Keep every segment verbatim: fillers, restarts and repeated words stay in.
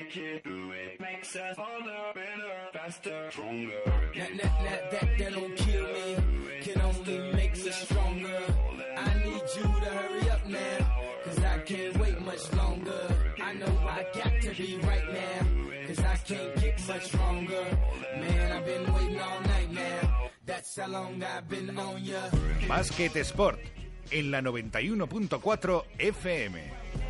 make it do it. Makes us harder, better, faster, stronger. That, that, that, that, that don't kill me, can only make us stronger. I need you to hurry up now, cause I can't wait much longer. I know I got to be right now, cause I can't get much stronger. Man, I've been waiting all night now, that's how long I've been on ya. Basket Sport, en la noventa y uno punto cuatro F M.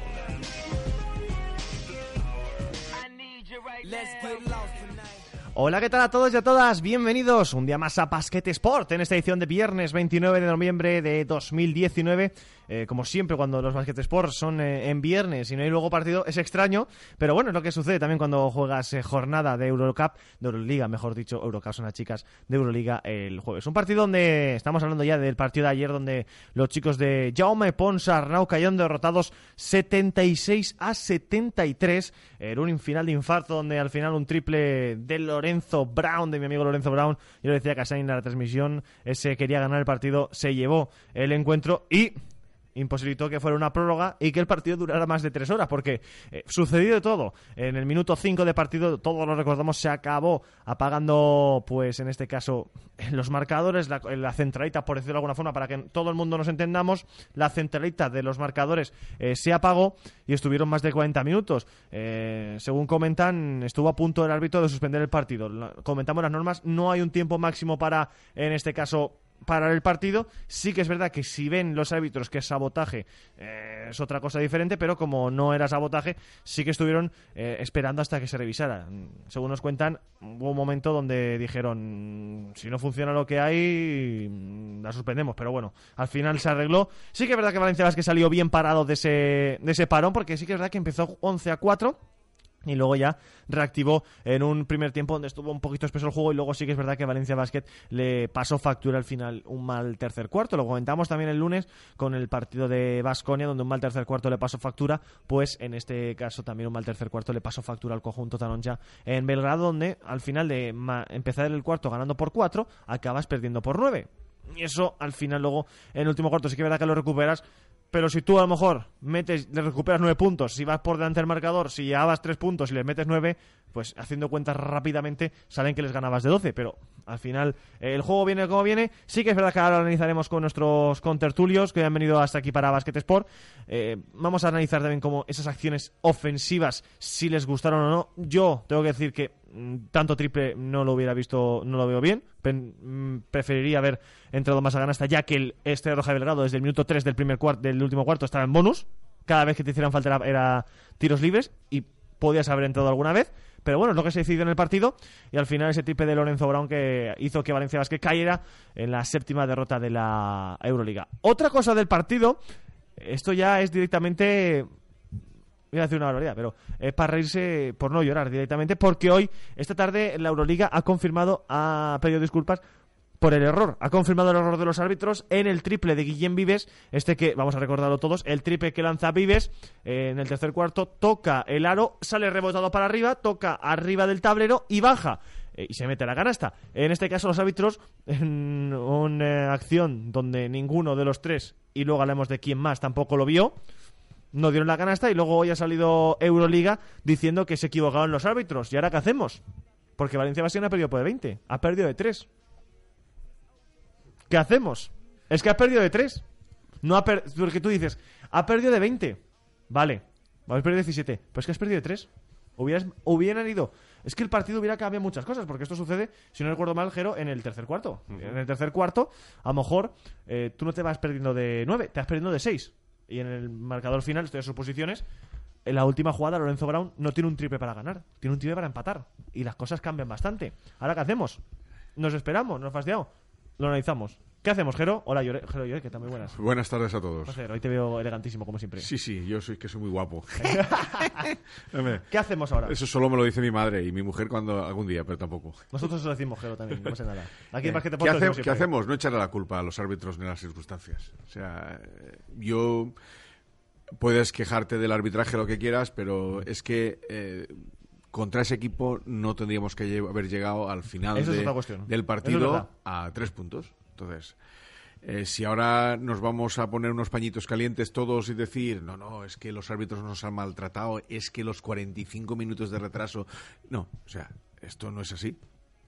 Let's get lost tonight. Hola, ¿qué tal a todos y a todas? Bienvenidos un día más a Basket Sport en esta edición de viernes veintinueve de noviembre de dos mil diecinueve. Eh, como siempre, cuando los Basket Sport son eh, en viernes y no hay luego partido, es extraño, pero bueno, es lo que sucede también cuando juegas eh, jornada de Eurocup, de Euroliga, mejor dicho. Eurocup son las chicas de Euroliga el jueves. Un partido donde estamos hablando ya del partido de ayer, donde los chicos de Jaume Pons Arnau cayeron derrotados setenta y seis a setenta y tres en un final de infarto, donde al final un triple de Lorenzo Brown, de mi amigo Lorenzo Brown, yo le decía que en la transmisión, ese quería ganar el partido, se llevó el encuentro y imposibilitó que fuera una prórroga y que el partido durara más de tres horas, porque eh, sucedió de todo. En el minuto cinco de partido, todos lo recordamos, se acabó apagando, pues en este caso, los marcadores, la, la centralita, por decirlo de alguna forma, para que todo el mundo nos entendamos, la centralita de los marcadores eh, se apagó y estuvieron más de cuarenta minutos. Eh, según comentan, estuvo a punto el árbitro de suspender el partido. La, comentamos las normas, no hay un tiempo máximo para, en este caso, parar el partido. Sí que es verdad que si ven los árbitros que es sabotaje, eh, es otra cosa diferente, pero como no era sabotaje, sí que estuvieron eh, esperando hasta que se revisara. Según nos cuentan, hubo un momento donde dijeron, si no funciona lo que hay, la suspendemos, pero bueno, al final se arregló. Sí que es verdad que Valencia Basket salió bien parado de ese, de ese parón, porque sí que es verdad que empezó once a cuatro y luego ya reactivó en un primer tiempo donde estuvo un poquito espeso el juego, y luego sí que es verdad que Valencia Basket le pasó factura al final un mal tercer cuarto. Lo comentamos también el lunes con el partido de Baskonia, donde un mal tercer cuarto le pasó factura, pues en este caso también un mal tercer cuarto le pasó factura al conjunto Taronja en Belgrado, donde al final de ma- empezar el cuarto ganando por cuatro, acabas perdiendo por nueve. Y eso al final luego en el último cuarto sí que es verdad que lo recuperas, pero si tú a lo mejor metes, le recuperas nueve puntos, si vas por delante del marcador, si llevabas tres puntos y les metes nueve, pues haciendo cuentas rápidamente salen que les ganabas de doce, pero al final eh, el juego viene como viene. Sí que es verdad que ahora lo analizaremos con nuestros contertulios que han venido hasta aquí para Basket Sport. Eh, vamos a analizar también cómo esas acciones ofensivas, si les gustaron o no. Yo tengo que decir que tanto triple no lo hubiera visto, no lo veo bien. Pen, preferiría haber entrado más a canasta, ya que el Estrella Roja de Belgrado desde el minuto tres del primer cuarto, del último cuarto, estaba en bonus. Cada vez que te hicieran falta era, era tiros libres y podías haber entrado alguna vez, pero bueno, es lo que se decidió en el partido, y al final ese triple de Lorenzo Brown que hizo que Valencia Basket cayera en la séptima derrota de la Euroliga. Otra cosa del partido, esto ya es directamente, voy a decir una barbaridad, pero es para reírse, por no llorar directamente, porque hoy, esta tarde, la Euroliga ha confirmado, ha pedido disculpas por el error, ha confirmado el error de los árbitros en el triple de Guillem Vives, este que, vamos a recordarlo todos, el triple que lanza Vives eh, en el tercer cuarto, toca el aro, sale rebotado para arriba, toca arriba del tablero y baja, eh, y se mete a la canasta. En este caso los árbitros, en una acción donde ninguno de los tres, y luego hablamos de quién más, tampoco lo vio, no dieron la canasta, y luego hoy ha salido Euroliga diciendo que se equivocaron los árbitros. ¿Y ahora qué hacemos? Porque Valencia Basket ha perdido por de veinte, ha perdido de tres. ¿Qué hacemos? Es que ha perdido de tres. No ha per... Porque tú dices, ha perdido de veinte. Vale, habéis perdido diecisiete. Pero es que has perdido de tres. Hubieras... Hubieran ido... Es que el partido hubiera cambiado muchas cosas, porque esto sucede, si no recuerdo mal, Jero, en el tercer cuarto. Uh-huh. En el tercer cuarto, a lo mejor, eh, tú no te vas perdiendo de nueve, te vas perdiendo de seis. Y en el marcador final, estoy en sus posiciones, en la última jugada, Lorenzo Brown no tiene un triple para ganar, tiene un triple para empatar. Y las cosas cambian bastante. ¿Ahora qué hacemos? ¿Nos esperamos? ¿Nos fastidiamos? Lo analizamos. ¿Qué hacemos, Jero? Hola, Jero, Jero, ¿qué tal? Muy buenas. Buenas tardes a todos. Jero, hoy te veo elegantísimo, como siempre. Sí, sí, yo soy que soy muy guapo. ¿Qué hacemos ahora? Eso solo me lo dice mi madre y mi mujer cuando algún día, pero tampoco. Nosotros lo decimos, Jero, también, no pasa nada. Aquí en Basket ¿Qué, hace, ¿Qué hacemos? No echarle la culpa a los árbitros ni a las circunstancias. O sea, yo... Puedes quejarte del arbitraje lo que quieras, pero es que... Eh, contra ese equipo no tendríamos que haber llegado al final de, del partido a tres puntos. Entonces, Eh, si ahora nos vamos a poner unos pañitos calientes todos y decir, no, no, es que los árbitros nos han maltratado, es que los cuarenta y cinco minutos de retraso... No, o sea, esto no es así.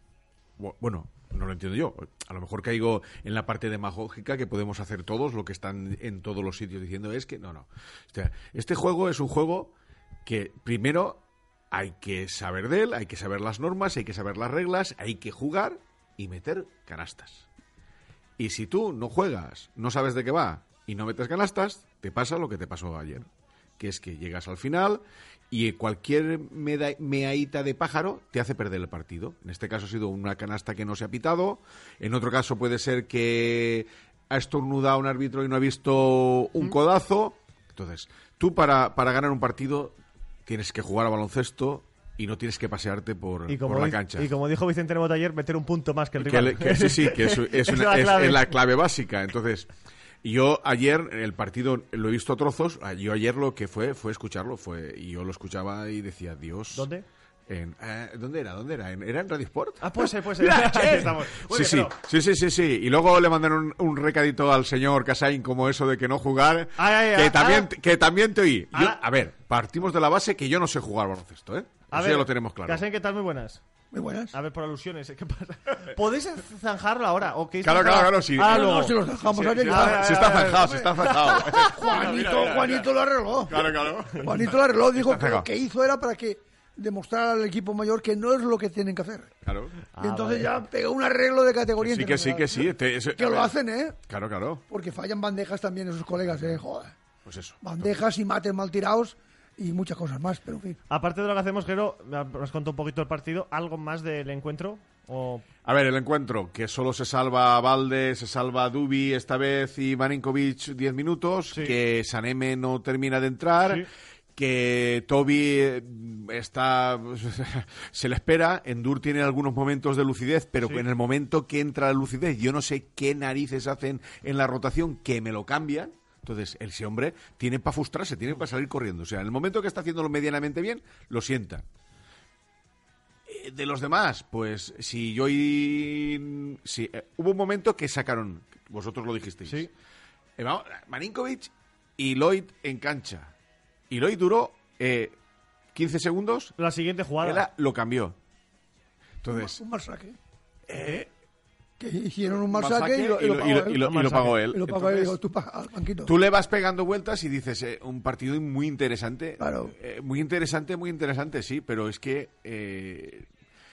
Bueno, no lo entiendo yo. A lo mejor caigo en la parte demagógica que podemos hacer todos, lo que están en todos los sitios diciendo es que no, no. O sea, este juego es un juego que primero hay que saber de él, hay que saber las normas, hay que saber las reglas, hay que jugar y meter canastas. Y si tú no juegas, no sabes de qué va y no metes canastas, te pasa lo que te pasó ayer, que es que llegas al final y cualquier meda- meaíta de pájaro te hace perder el partido. En este caso ha sido una canasta que no se ha pitado, en otro caso puede ser que ha estornudado un árbitro y no ha visto un codazo. Entonces, tú para, para ganar un partido tienes que jugar a baloncesto y no tienes que pasearte por, Y como, por la di- cancha. y como dijo Vicente Nebot ayer, meter un punto más que el Que rival. le- que sí, sí, que es, es Esa una- la es- clave. es la clave básica. Entonces, yo ayer, el partido lo he visto a trozos, yo ayer lo que fue fue escucharlo, fue y yo lo escuchaba y decía, Dios... ¿Dónde? En, eh, ¿Dónde era? ¿Dónde era? ¿En- ¿Era en Radio Sport? Ah, puede ser, puede ser. Mira, Ahí che. estamos. Muy Sí, bien, sí, pero- sí, sí, sí, sí. Y luego le mandaron un, un recadito al señor Casain como eso de que no jugar, Ay, ay, que, ay, también, ahora- que también te oí. Yo- ahora- a ver, partimos de la base que yo no sé jugar baloncesto, ¿eh? A Eso ver, ya lo tenemos claro. Casen, ¿qué tal? Muy buenas. Muy buenas. A ver, por alusiones, ¿eh? ¿qué pasa? ¿Podéis zanjarlo ahora? ¿O queréis Claro, zanjarlo? claro, claro, sí. Ah, No, luego. No, si los dejamos Sí, ayer sí, ya. está, sí está zanjado, sí está zanjado. Juanito, Juanito lo arregló. Claro, claro. Juanito lo arregló, dijo Está que lo cagado. que hizo era para que demostrar al equipo mayor que no es lo que tienen que hacer. Claro. y entonces ya pegó un arreglo de categoría Sí que sí, que sí. Te- eso- Que a lo ver. hacen, ¿eh? Claro, claro. Porque fallan bandejas también esos colegas, ¿eh? Joder. Pues eso. Bandejas y mates mal tirados y muchas cosas más, pero en fin. Aparte de lo que hacemos, Jero, nos contó un poquito el partido. ¿Algo más del encuentro? ¿O A ver, el encuentro, que solo se salva Valde, se salva Dubi esta vez y Marinkovic diez minutos, Sí. que Saneme no termina de entrar, Sí. que Toby eh, está se le espera, Endur tiene algunos momentos de lucidez, pero Sí. en el momento que entra la lucidez, yo no sé qué narices hacen en la rotación que me lo cambian. Entonces, ese hombre tiene para frustrarse, tiene para salir corriendo. O sea, en el momento que está haciéndolo medianamente bien, lo sientan. Eh, De los demás, pues si yo y... Sí, eh, hubo un momento que sacaron, vosotros lo dijisteis. Sí. Eh, vamos, Marinkovic y Lloyd en cancha. Y Lloyd duró eh, quince segundos, la siguiente jugada? Ela lo cambió. Entonces, Un mal saque. eh, Que hicieron un mal mal saque saque y lo, y lo y pagó lo- él. y lo- y lo pagó él. Y lo pagó él y Entonces, digo, tú paga al banquito. tú le vas pegando vueltas y dices, eh, un partido muy interesante. Claro. Eh, muy interesante, muy interesante, sí, pero es que... eh,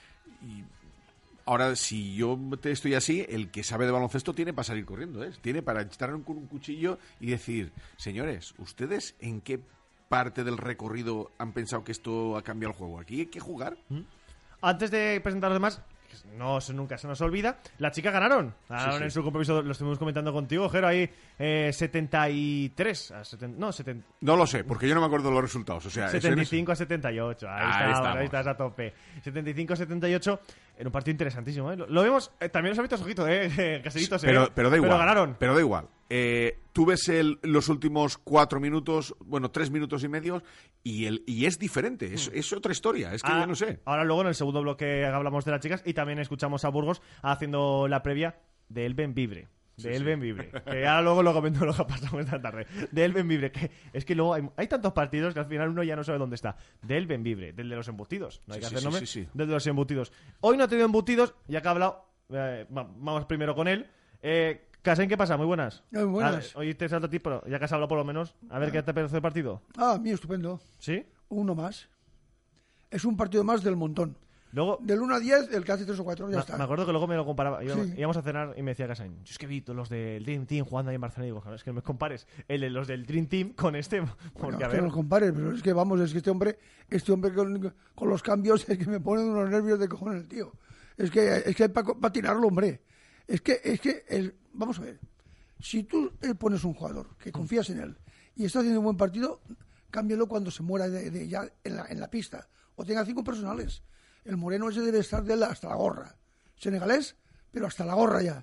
y ahora, si yo te estoy así, el que sabe de baloncesto tiene para salir corriendo, ¿eh? Tiene para estar con un cuchillo y decir, señores, ¿ustedes en qué parte del recorrido han pensado que esto ha cambiado el juego? Aquí hay que jugar. Antes de presentar los demás, que no eso nunca se nos olvida, las chicas ganaron. Ganaron Sí, sí. en su compromiso, lo estuvimos comentando contigo, Jero, ahí eh, setenta y tres a setenta, no, setenta, No lo sé, porque yo no me acuerdo de los resultados. O sea, eso setenta y es- cinco a setenta y ocho. Ahí, Ahí estamos, estamos. ahí estás a tope. setenta y cinco a setenta y ocho en un partido interesantísimo. ¿eh? Lo, lo vemos, eh, también los hábitos, ojito, eh, caseritos. pero, eh, pero da igual. Pero ganaron. Pero da igual. Eh, tú ves el- los últimos cuatro minutos, bueno, tres minutos y medio, y, el, y es diferente. Es, es otra historia. Es que Ah, yo no sé. Ahora luego en el segundo bloque hablamos de las chicas y también escuchamos a Burgos haciendo la previa de El Benvibre. De El Benvibre. Que ahora luego lo comento lo que ha pasado esta tarde. De El Benvibre. Que es que luego hay, hay tantos partidos que al final uno ya no sabe dónde está. De El Benvibre. Del de los embutidos. No hay Sí, que sí, hacer sí, nombre. sí, sí. Del de los embutidos. Hoy no ha tenido embutidos, ya que ha hablado. eh, va- vamos primero con él. Eh, Casen, ¿qué pasa? Muy buenas. Muy buenas. Ah, hoy te salto a ti, pero ya que has hablado por lo menos. A ver qué te parece el partido. Ah, a mí estupendo. ¿Sí? Uno más. Es un partido más del montón. Luego, Del uno a diez, el que hace tres o cuatro, ya Me, está. me acuerdo que luego me lo comparaba. Íbamos, Sí. íbamos a cenar y me decía Casain, yo es que vi todos los del Dream Team jugando ahí en Barcelona. Y digo, "Joder, es que no me compares el de los del Dream Team con este. Porque, Bueno, a es que ver, no lo compares, pero es que vamos, es que este hombre, este hombre con, con los cambios es que me pone unos nervios de cojones el tío. Es que es que hay para tirarlo, hombre. Es que, es que, el- vamos a ver, si tú eh, pones un jugador que confías en él y está haciendo un buen partido, cámbialo cuando se muera de, de ya en la, en la pista o tenga cinco personales. El moreno ese debe estar de él hasta la gorra. Senegalés, pero hasta la gorra ya.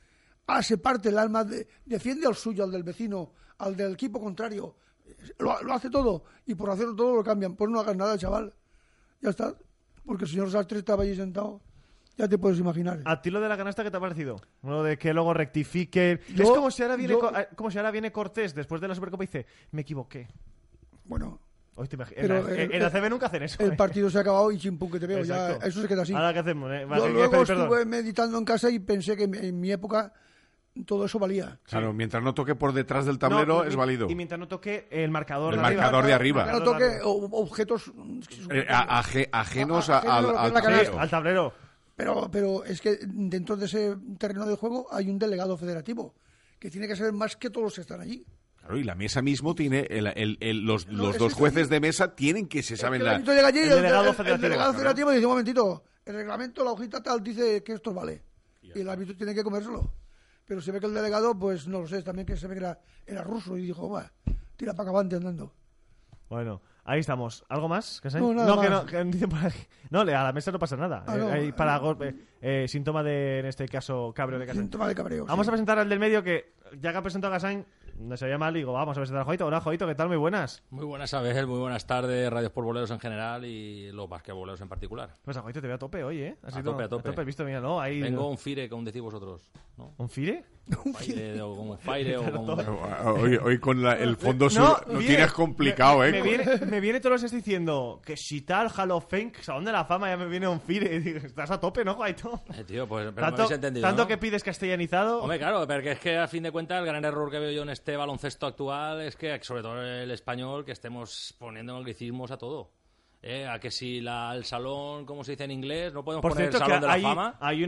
Ah, se parte el alma, de, defiende al suyo, al del vecino, al del equipo contrario. Lo, lo hace todo y por hacerlo todo lo cambian. Pues no hagas nada, chaval. Ya está. Porque el señor Sastre estaba allí sentado. Ya te puedes imaginar. ¿A ti lo de la canasta qué te ha parecido? Lo de que luego rectifique. Yo- es como si ahora viene yo- Co- eh, como si ahora viene Cortés después de la Supercopa y dice, me equivoqué. Bueno, Hoy te imag- Pero en, la, el- en la C B nunca hacen eso. el ¿eh? partido se ha acabado y chimpum que te veo. Ya, Exacto. eso se queda así. Ahora qué hacemos, ¿eh? Vas Yo a luego pedir perdón. estuve meditando en casa y pensé que en mi época todo eso valía. Claro, mientras no toque por detrás del tablero No, es y- válido. Y mientras no toque el marcador El de arriba. marcador de arriba. Que no toque o- objetos Eh, a- aje- ajenos a- Ajeno a lo al, que al es la Sí, tablero. canasta. al tablero. Pero, pero es que dentro de ese terreno de juego hay un delegado federativo que tiene que saber más que todos los que están allí. Claro, y la mesa mismo tiene, el, el- el- los, No, los es dos que jueces allí- de mesa tienen que se Es saben que el la... árbitro llega allí y el el, delegado el- el federativo, delegado claro. federativo dice, un momentito, el reglamento, la hojita tal, dice que esto vale. Y el árbitro tiene que comérselo. Pero se ve que el delegado, pues no lo sé, también que se ve que era, era ruso y dijo, va, tira para acabante andando. Bueno, ahí estamos. ¿Algo más? ¿Que No, nada que más. no, que dicen por aquí. No, le- a la mesa no pasa nada. Ah, Eh, no. hay para golpe, eh, síntoma de, en este caso, cabreo de Gasain. Síntoma de cabreo. Vamos sí. a presentar al del medio que, ya que ha presentado a Gasain, no se veía mal, digo, vamos a presentar a Joito. Hola, Joito, ¿qué tal? Muy buenas. Muy buenas, Abel, muy buenas tardes, radios por boleros en general y los basquetboleros en particular. Pues a Joito te veo a tope hoy, ¿eh? Has A ido- tope, a tope. Has visto, mira, ¿no? Ahí, Vengo un fire, como decís vosotros, ¿no? ¿Un fire? Fire, o como fire o como... Hoy, hoy con la- el fondo sur No, lo viene- tienes complicado, me, ¿eh? Me viene, me viene todos los días diciendo que si tal, Hall of Fame, Salón de la Fama, ya me viene un fire. Y digo, estás a tope, ¿no, Joito? Eh, tío, pues pero me Tanto, habéis entendido, tanto ¿no? que pides castellanizado. Hombre, claro, porque es que a fin de cuentas el gran error que veo yo en este baloncesto actual es que, sobre todo el español, que estemos poniendo anglicismos a todo. Eh, a que si la, el salón, ¿cómo se dice en inglés? No podemos Por poner cierto, el salón que de la hay, fama. hay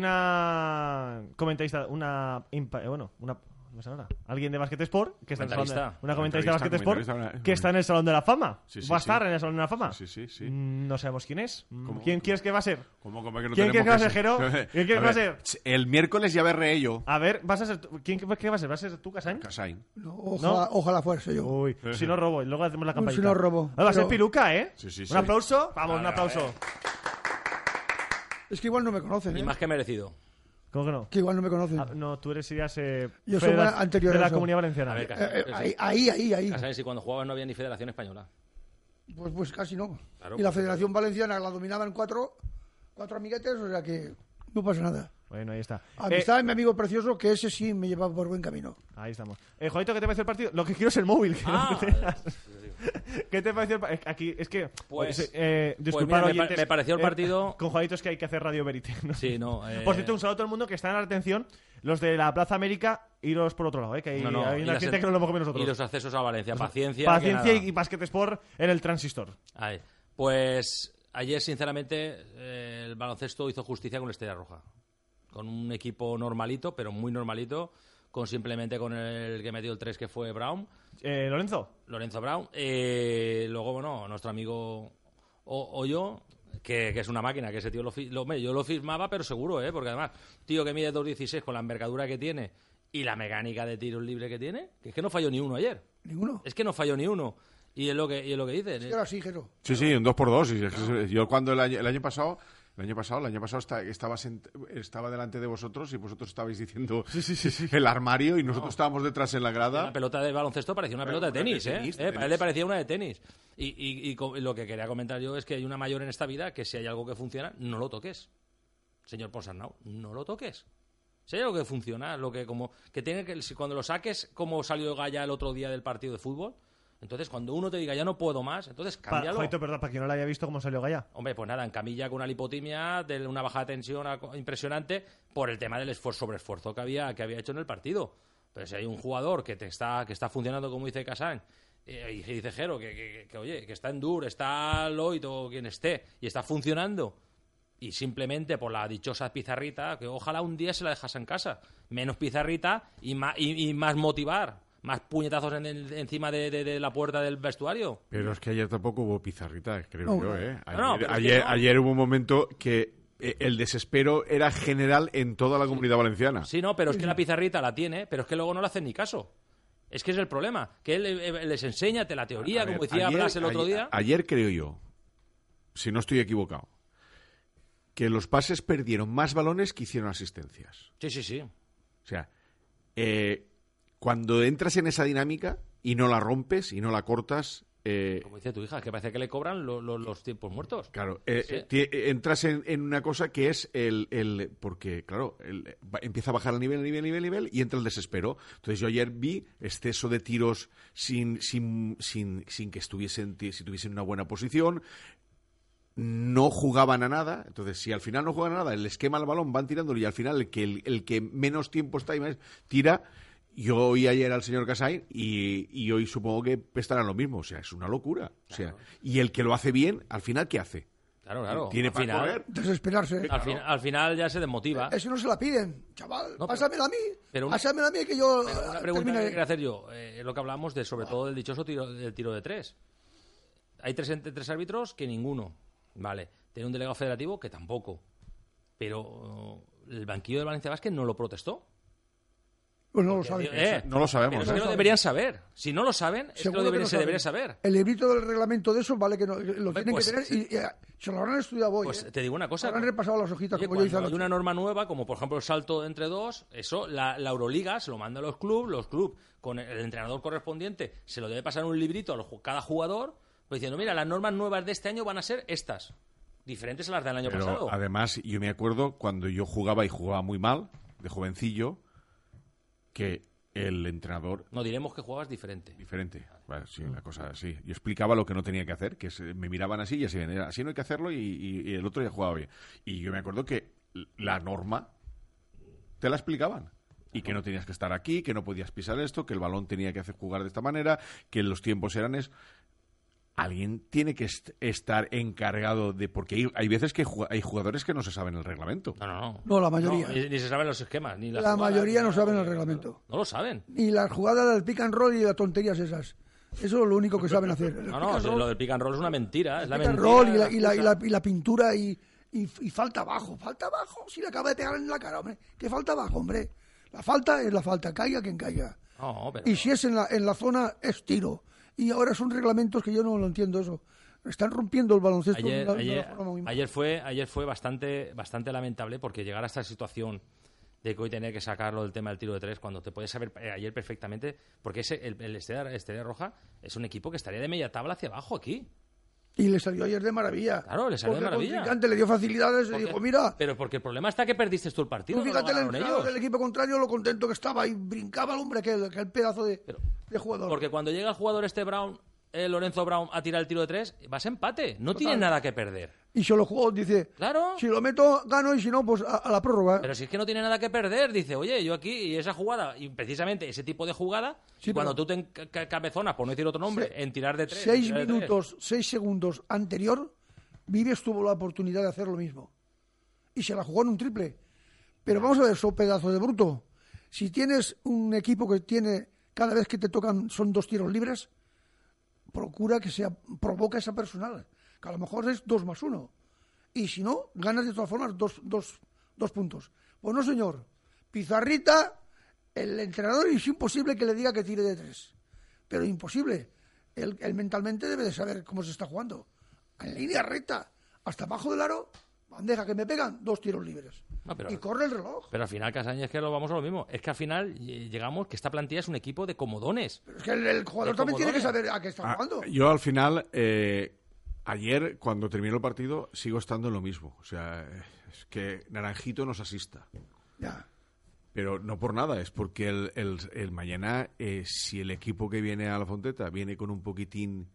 una comentarista, una, impa- eh, bueno, una, ¿cómo se llama? Alguien de Basket Sport, que está en el salón de, Comentarista. una comentarista de Basket Comentarista, Sport, comentarista, que está en el Salón de la Fama. Sí, sí, va a sí. estar en el Salón de la Fama. Sí, sí, sí. Mm, No sabemos quién es. Mm, ¿Cómo? ¿Quién quieres que va a ser? ¿Cómo, cómo que no ¿Quién tenemos crees que va a ser, que Jero? ser? ¿Quién crees que va a ser? El miércoles ya veré yo. A ver, vas a ser tú- ¿quién crees que va a ser? ¿Vas a ser tú, Casain? Casain. No, ojalá, ojalá fuese yo. Uy, si no robo, y luego hacemos la campanita. si no robo, Va a ser pero- Piluca, ¿eh? Sí, sí, sí. Un aplauso. Vamos, un Vale, aplauso. Es que igual no me conocen, Y ¿eh? más que merecido. ¿Cómo que no? Que igual no me conocen. Ah, no, tú eres serías eh, Yo soy federa- anterior de a la eso. Comunidad Valenciana. A ver, Eh, Casain, eh, ahí, ahí, ahí. ahí. Casain, si cuando jugabas no había ni Federación Española. Pues, pues casi no. Claro, y la pues- Federación Valenciana la dominaban cuatro, cuatro amiguetes, o sea que no pasa nada. Bueno, ahí está. Amistad Eh, de mi amigo precioso, que ese sí me lleva por buen camino. ahí estamos. Eh, Joito, ¿qué te parece el partido? Lo que quiero es el móvil. que no Ah, me tengas. ¿Qué te pareció el partido? Aquí, es que... Pues- eh, pues disculpad, mira, me pa- oyentes, me pareció el eh, partido- con Juanito es que hay que hacer Radio Verité, ¿no? Sí, no. eh, Por cierto, un saludo a todo el mundo que está en la atención, los de la Plaza América y los por otro lado, ¿eh? Que hay, no, no, hay y una las gente en- que no lo hemos comido nosotros. Y los accesos a Valencia. Paciencia. que Paciencia nada. y Basket Sport en el Transistor. Ahí. Pues ayer, sinceramente, eh, el baloncesto hizo justicia con la Estrella Roja. Con un equipo normalito, pero muy normalito, con simplemente con el que metió el tres, que fue Brown, Eh, Lorenzo. Lorenzo Brown. Eh, luego, bueno, nuestro amigo o, Oyo, que, que es una máquina, que ese tío lo, fi- lo- hombre, yo lo firmaba, pero seguro, ¿eh? Porque además, tío que mide dos dieciséis con la envergadura que tiene y la mecánica de tiros libre que tiene, que es que no falló ni uno ayer. Ninguno. Es que no falló ni uno. Y es lo que, y es lo que dice. Es que era así, Jero. Sí, sí, un dos por dos. Y es que yo cuando el año, el año pasado... El año pasado, el año pasado esta- estaba, sent- estaba delante de vosotros y vosotros estabais diciendo el armario y nosotros estábamos detrás en la grada. La pelota de baloncesto parecía una Bueno, pelota de una de tenis, ¿eh? tenis, de Eh, tenis. A él le parecía una de tenis. Y, y- y co- lo que quería comentar yo es que hay una mayor en esta vida que si hay algo que funciona, no lo toques. Señor Ponsarnau, no lo toques. Si hay algo que funciona, lo que como que tiene que si cuando lo saques como salió Gaya el otro día del partido de fútbol, entonces cuando uno te diga ya no puedo más, entonces Pa, cámbialo. Joito, perdón, para quien no lo haya visto cómo salió Gaya. Hombre, pues nada, en camilla con una lipotimia, de una baja de tensión a- impresionante por el tema del esfuerzo sobre esfuerzo que había, que había hecho en el partido. Pero si hay un jugador que te está, que está funcionando como dice Casain, eh, y que dice Jero, que, que- que, oye, que está en Dur, está Lloyd o quien esté, y está funcionando, y simplemente por la dichosa pizarrita, que ojalá un día se la dejas en casa, menos pizarrita y más, y, y más motivar. Más puñetazos en el- encima de, de- de la puerta del vestuario. Pero es que ayer tampoco hubo pizarrita, creo No. yo, ¿eh? Ayer, No, pero es que ayer, no. ayer hubo un momento que eh, el desespero era general en toda la comunidad valenciana. Sí, no, pero es que la pizarrita la tiene, pero es que luego no le hacen ni caso. Es que es el problema, que él eh, les enseña la teoría, A ver, como decía ayer- Blas el otro ayer- día. Ayer creo yo, si no estoy equivocado, que los pases perdieron más balones que hicieron asistencias. Sí, sí, sí. O sea, eh, cuando entras en esa dinámica y no la rompes y no la cortas, Eh, Como dice tu hija, que parece que le cobran lo- lo- los tiempos muertos. Claro, eh, Sí. eh, ti- eh, entras en, en una cosa que es el... el porque, claro, el- va- empieza a bajar el nivel, nivel, nivel, nivel, y entra el desespero. Entonces yo ayer vi exceso de tiros sin, sin, sin, sin que estuviesen, ti- si tuviesen una buena posición. No jugaban a nada. Entonces, si al final no juegan a nada, les quema el balón, van tirándolo, y al final el que, el, el que menos tiempo está y más tira... Yo oí ayer al señor Casay y, y hoy supongo que estarán lo mismo. O sea, es una locura. O sea, y el que lo hace bien, al final, ¿qué hace? Claro, claro. Tiene al para final, correr. Desesperarse. ¿eh? al, fin- al final ya se desmotiva. Eso no se la piden, chaval. No, pero- pásamela a mí. pero una- pásamela a mí que yo Pero una eh, pregunta termine- que quería hacer yo, eh, es lo que hablamos de, sobre todo del dichoso tiro, del tiro de tres. Hay tres, ent- tres árbitros que ninguno. Vale. Tiene un delegado federativo que tampoco. Pero eh, el banquillo del Valencia Basket no lo protestó. Pues no lo sabe. Eh, No lo sabemos. pero es que ¿eh? lo deberían saber. Si no lo saben, es que Seguro lo deberían, no se saben. debería saber. El librito del reglamento de eso, vale que no, lo tienen pues, que tener y, y, eh, se lo habrán estudiado hoy. Pues ¿eh? te digo una cosa. Habrán repasado las hojitas Oye, como yo hice cuando hay anoche. una norma nueva, como por ejemplo el salto entre dos, eso la, la Euroliga se lo manda a los clubes, los clubes con el entrenador correspondiente se lo debe pasar un librito a los ju- cada jugador, pues diciendo, mira, las normas nuevas de este año van a ser estas, diferentes a las del año Pero pasado. además, yo me acuerdo cuando yo jugaba y jugaba muy mal, de jovencillo, que el entrenador... No diremos que jugabas diferente. Diferente. Vale, sí, la cosa así. Yo explicaba lo que no tenía que hacer, que se- me miraban así y así, era, así no hay que hacerlo y, y- y el otro ya jugaba bien. Y yo me acuerdo que la norma te la explicaban. Y que no tenías que estar aquí, que no podías pisar esto, que el balón tenía que hacer jugar de esta manera, que los tiempos eran... Es... Alguien tiene que est- estar encargado de... Porque hay, hay veces que ju- hay jugadores que no se saben el reglamento. No, no, no. No, la mayoría. No, ni, ni se saben los esquemas. Ni las La jugadas, mayoría ni no nada. saben el reglamento. No lo saben. Ni las jugadas del pick and roll y las tonterías esas. Eso es lo único que saben hacer. El No, pick no, and si roll, lo del pick and roll es una mentira. Es la pick and mentira. roll y la, de y la- y la- excusa. y la pintura y, y, y falta abajo. Falta abajo. Si le acaba de pegar en la cara, hombre. ¿Qué falta abajo, hombre? La falta es la falta. Caiga quien caiga. No, pero... Y si es en la, en la zona, es tiro. Y ahora son reglamentos que yo no lo entiendo eso. Están rompiendo el baloncesto de Ayer, una- de una ayer, forma muy mala. ayer fue, ayer fue bastante, bastante lamentable porque llegar a esta situación de que hoy tener que sacarlo del tema del tiro de tres cuando te puedes saber eh, ayer perfectamente, porque ese, el, el Estrella, Estrella Roja es un equipo que estaría de media tabla hacia abajo aquí. Y le salió ayer de maravilla. Claro, le salió de Porque el maravilla. contrincante le dio facilidades y Porque- dijo, mira, Pero porque el problema está que perdiste tú el partido, tú no lo fíjate el ganaron entrenador ellos. del equipo contrario lo contento que estaba y brincaba el hombre que el, que el pedazo de, Pero- de jugador. Porque cuando llega el jugador este Brown, eh, Lorenzo Brown, a tirar el tiro de tres, vas a empate. No tienes nada que perder. Y se lo jugó, dice, Claro. si lo meto, gano y si no, pues a, a la prórroga. Pero si es que no tiene nada que perder, dice, oye, yo aquí, y esa jugada, y precisamente ese tipo de jugada, Sí, cuando pero- tú te enca- ca- cabezonas, por no decir otro nombre, Se- en tirar de tres. seis tirar de tres. minutos, seis segundos anterior, Vives tuvo la oportunidad de hacer lo mismo. Y se la jugó en un triple. Pero vamos a ver, so pedazo de bruto. Si tienes un equipo que tiene, cada vez que te tocan son dos tiros libres, procura que sea, provoca esa personal. Que a lo mejor es dos más uno. Y si no, ganas de todas formas dos, dos, dos puntos. Pues no, señor. Pizarrita, el entrenador es imposible que le diga que tire de tres. Pero imposible. Él, él mentalmente debe de saber cómo se está jugando. En línea recta, hasta abajo del aro, bandeja que me pegan, dos tiros libres. No, pero- y corre el reloj. Pero al final, Casaña, es que lo vamos a lo mismo. Es que al final eh, llegamos que esta plantilla es un equipo de comodones. Pero es que el, el jugador de también tiene que Comodones. saber a qué está Ah, jugando. yo al final, eh, ayer cuando terminó el partido, sigo estando en lo mismo. O sea, es que Naranjito nos asista. Ya. Pero no por nada, es porque el, el, el mañana, eh, si el equipo que viene a la Fonteta viene con un poquitín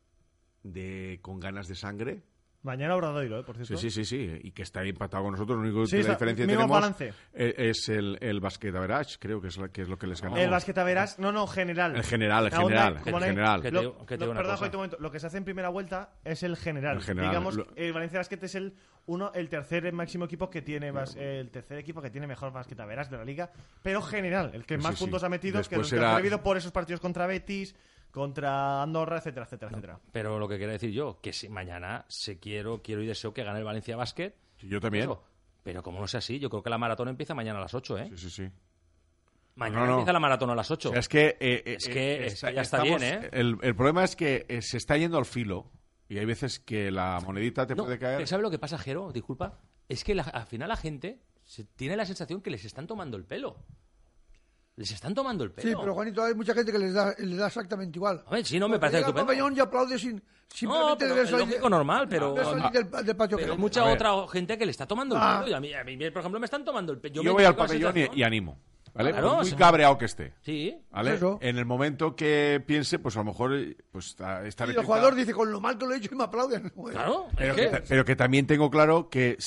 de con ganas de sangre, Mañana Obradoiro, ¿eh? Por cierto. sí, sí, sí, sí, y que está empatado con nosotros, lo único Sí, que está- la diferencia que mismo tenemos balance. eh, es el, el basket average, creo que es, la, que es lo que les ganamos. El basqueta verás, no, no, general. El general, el Cada una- general, como el no hay- general. Que te Lo, digo- que te lo- digo una perdón, cosa. Joito, un momento. Lo que se hace en primera vuelta es el general. El general. Digamos, Lo- el Valencia Basket es el uno, el tercer máximo equipo que tiene más, el tercer equipo que tiene mejor basqueta verás de la liga, pero general, el que Sí, más sí. puntos ha metido, que Después los que era- ha servido por esos partidos contra Betis, contra Andorra, etcétera, etcétera, etcétera. Pero lo que quiero decir yo, que si mañana se quiero, quiero y deseo que gane el Valencia Basket. Yo también. Eso. Pero como no sea así, yo creo que la maratón empieza mañana a las ocho, ¿eh? Sí, sí, sí. Mañana No, no. empieza la maratón a las ocho. O sea, es que, eh, eh, Es que- eh, es que ya está bien, ¿eh? El, el problema es que eh, se está yendo al filo y hay veces que la monedita te No, puede caer. ¿sabes lo que pasa, Jero? Disculpa. Es que la- al final la gente se- tiene la sensación que les están tomando el pelo. Les están tomando el pelo. Sí, pero Juanito, hay mucha gente que les da, les da exactamente igual. A ver, sí, no me parece Llega al estupendo. pabellón y aplaude sin, simplemente No, pero de es salir- lógico, normal, pero- de salir del, del patio. Pero hay que- mucha A ver. otra gente que le está tomando el Ah. pelo. Y a mí, a mí, por ejemplo, me están tomando el pelo. Yo, me voy al quedo con la pabellón y, sensación- y animo. ¿Vale? Claro, Por muy sí. cabreado que esté. Sí. ¿Vale? Eso. En el momento que piense, pues a lo mejor pues, está, está Y el repita- jugador dice, con lo mal que lo he hecho, y me aplauden. Claro. Pero es que, que- pero que también tengo claro que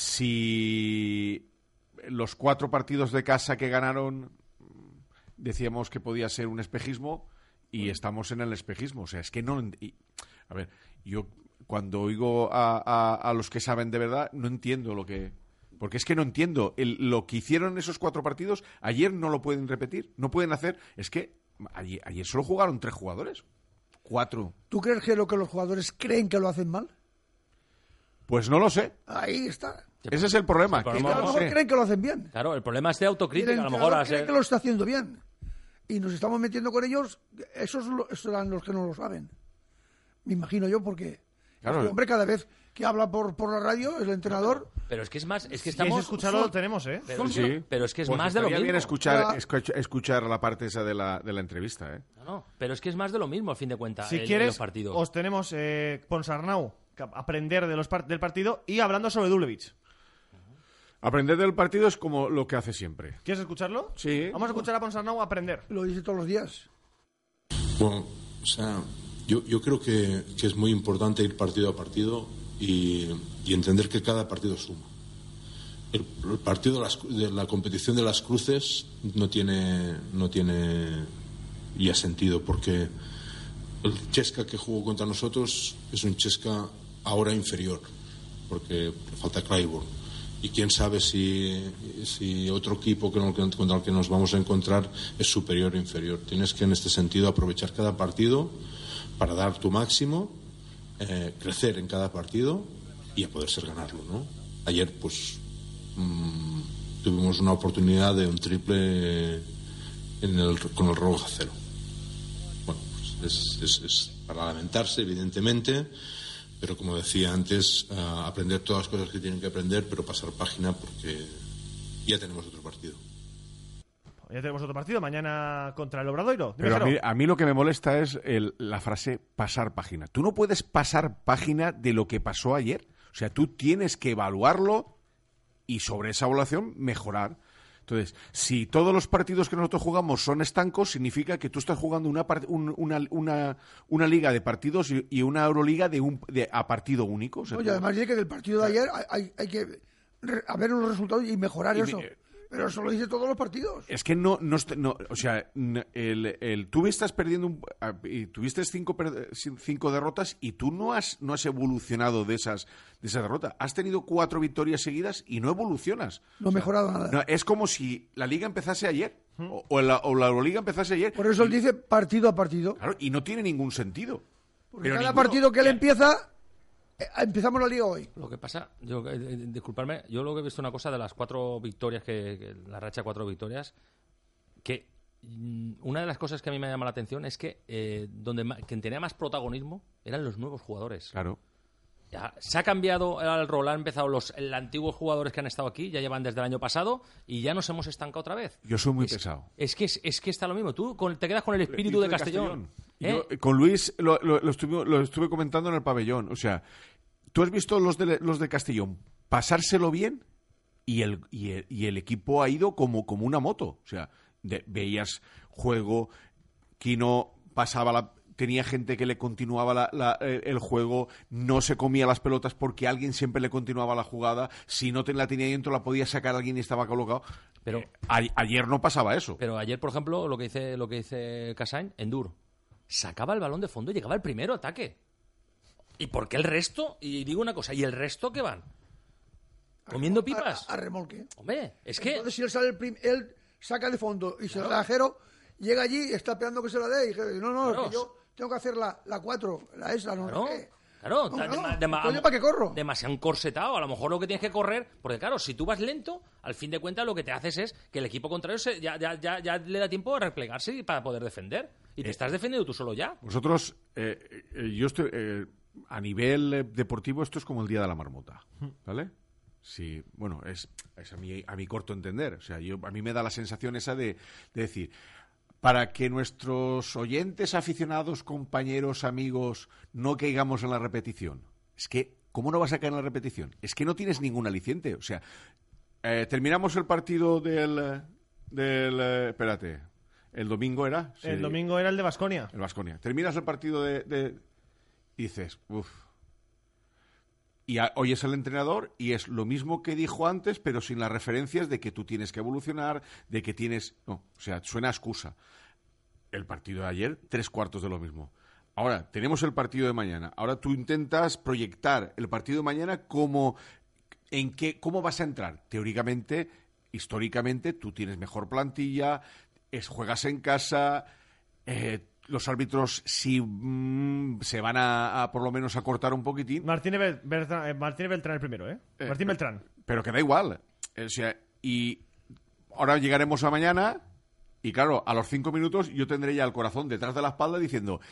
si los cuatro partidos de casa que ganaron decíamos que podía ser un espejismo y estamos en el espejismo. O sea, es que no... y- a ver, yo cuando oigo a, a- a los que saben de verdad no entiendo lo que... Porque es que no entiendo. El- lo que hicieron esos cuatro partidos, ayer no lo pueden repetir, no pueden hacer... Es que ayer, ayer solo jugaron tres jugadores. Cuatro. ¿Tú crees que lo que los jugadores creen que lo hacen mal? Pues no lo sé. Ahí está. Ese es el problema. Sí, que pero Y no a lo lo mejor sé. creen que lo hacen bien. Claro, el problema es de Y el autocrítica. A lo entrenador mejor a cree ser- que lo está haciendo bien. Y nos estamos metiendo con ellos. Esos, lo- esos serán los que no lo saben. Me imagino yo, porque Claro. este hombre cada vez que habla por, por la radio, el entrenador, Pero es que es más, es que Si queréis estamos... escucharlo, lo tenemos, ¿eh? Pero, Sí. pero es que es Pues más de lo estaría mismo. bien escuchar, Ya. escuch- escuchar la parte esa de la, de la entrevista, ¿eh? No, no, pero es que es más de lo mismo, al fin de cuentas, Si el- quieres, los partidos. os tenemos eh, Ponsarnau, que aprender de los par- del partido y hablando sobre Dublevich. Aprender del partido es como lo que hace siempre. ¿Quieres escucharlo? Sí. Vamos a escuchar a Ponsarnau aprender. lo dice todos los días. Bueno, o sea, yo, yo creo que, que es muy importante ir partido a partido y, y entender que cada partido suma. El, el partido de, las- de la competición de las cruces no tiene, no tiene ya sentido, porque el Chesca que jugó contra nosotros es un Chesca ahora inferior, porque le falta Clyburn. Y quién sabe si, si otro equipo que no- que- contra el que nos vamos a encontrar es superior o inferior. Tienes que, en este sentido, aprovechar cada partido para dar tu máximo, eh, crecer en cada partido y a poder ser ganarlo, ¿no? Ayer, pues, mm, tuvimos una oportunidad de un triple en el, con el reloj a cero. Bueno, pues es, es- es para lamentarse, evidentemente, pero como decía antes, ah, aprender todas las cosas que tienen que aprender, pero pasar página porque ya tenemos otro partido. Ya tenemos otro partido, mañana contra el Obradoiro. Dime, Pero a Jero. mí, a mí lo que me molesta es el- la frase pasar página. Tú no puedes pasar página de lo que pasó ayer. O sea, tú tienes que evaluarlo y sobre esa evaluación mejorar. Entonces, si todos los partidos que nosotros jugamos son estancos, significa que tú estás jugando una, part- un- una, una, una liga de partidos y, y una Euroliga de un, de, a partido único. O sea, Oye, tú- además dice que del partido de ayer hay, hay, hay que re- a ver los resultados y mejorar Y eso. me- Pero eso lo dice todos los partidos. Es que no, no, est- no, o sea, n- el, el, tú estás perdiendo, un, a- y tuviste cinco, per- cinco derrotas y tú no has, no has evolucionado de esas, de esa derrota. Has tenido cuatro victorias seguidas y no evolucionas. No ha mejorado nada. No, es como si la liga empezase ayer o, o la, o la Euroliga empezase ayer. Por eso él y, dice partido a partido. claro, y no tiene ningún sentido. Porque Pero cada ninguno- partido que él empieza, eh, empezamos la liga hoy. Lo que pasa, yo, eh, eh, disculparme, yo lo que he visto una cosa de las cuatro victorias, que, que la racha de cuatro victorias, que mm, una de las cosas que a mí me llama la atención es que eh, donde ma- quien tenía más protagonismo eran los nuevos jugadores. Claro. Ya, se ha cambiado el rol, han empezado los el, antiguos jugadores que han estado aquí, ya llevan desde el año pasado y ya nos hemos estancado otra vez. Yo soy muy es, pesado. Es que, es, es que está lo mismo, tú con- te quedas con el espíritu de Castellón. ¿eh? Yo, con Luis lo, lo- lo estuve, lo estuve comentando en el pabellón. O sea, tú has visto los de, los de Castellón pasárselo bien y el, y el, y el equipo ha ido como, como una moto. O sea, de- veías juego, Kino pasaba la... Tenía gente que le continuaba la- la- eh, el juego, no se comía las pelotas porque alguien siempre le continuaba la jugada. Si no te la tenía dentro, la podía sacar alguien y estaba colocado. Pero- Eh, a- ayer no pasaba eso. Pero ayer, por ejemplo, lo que dice, lo que dice Casain, Endur, sacaba el balón de fondo y llegaba el primero ataque. ¿Y por qué el resto? Y digo una cosa, ¿y el resto qué van? ¿Comiendo pipas? A, a remolque. Hombre, es que... Entonces, si él sale el prim- él saca de fondo y se la da a Jero, llega allí y está esperando que se la dé. Y Jero dice, no, no, Claro. que yo tengo que hacer la, la cuatro, la esa, no Claro, sé qué. claro, No, ta- no, dema- dema- coño, ¿para qué corro? Demasiado encorsetado. A lo mejor lo que tienes que correr, porque claro, si tú vas lento, al fin de cuentas lo que te haces es que el equipo contrario se- ya, ya, ya, ya le da tiempo a replegarse y para poder defender. Y te estás defendiendo tú solo ya. Vosotros, eh, eh, yo estoy, eh, a nivel eh, deportivo, esto es como el día de la marmota, ¿vale? Sí, bueno, es, es a, mi, a mi corto entender. O sea, yo, a mí me da la sensación esa de, de decir, para que nuestros oyentes, aficionados, compañeros, amigos, no caigamos en la repetición. Es que, ¿cómo no vas a caer en la repetición? Es que no tienes ningún aliciente. O sea, eh, terminamos el partido del... del eh, espérate, ¿el domingo era? Sí. El domingo era el de Baskonia. El Baskonia. Terminas el partido de... de y dices, uff. Y a, oyes al entrenador y es lo mismo que dijo antes, pero sin las referencias de que tú tienes que evolucionar, de que tienes... No, o sea, suena a excusa. El partido de ayer, tres cuartos de lo mismo. Ahora, tenemos el partido de mañana. Ahora tú intentas proyectar el partido de mañana como... en qué, ¿Cómo vas a entrar? Teóricamente, históricamente, tú tienes mejor plantilla, es, juegas en casa... Eh, los árbitros si mmm, se van a, a por lo menos a cortar un poquitín. Martínez Bel- Beltrán, eh, Martínez Beltrán el primero, ¿eh? eh Martín Beltrán. Pero que da igual. O sea, y ahora llegaremos a mañana y claro, a los cinco minutos yo tendré ya el corazón detrás de la espalda diciendo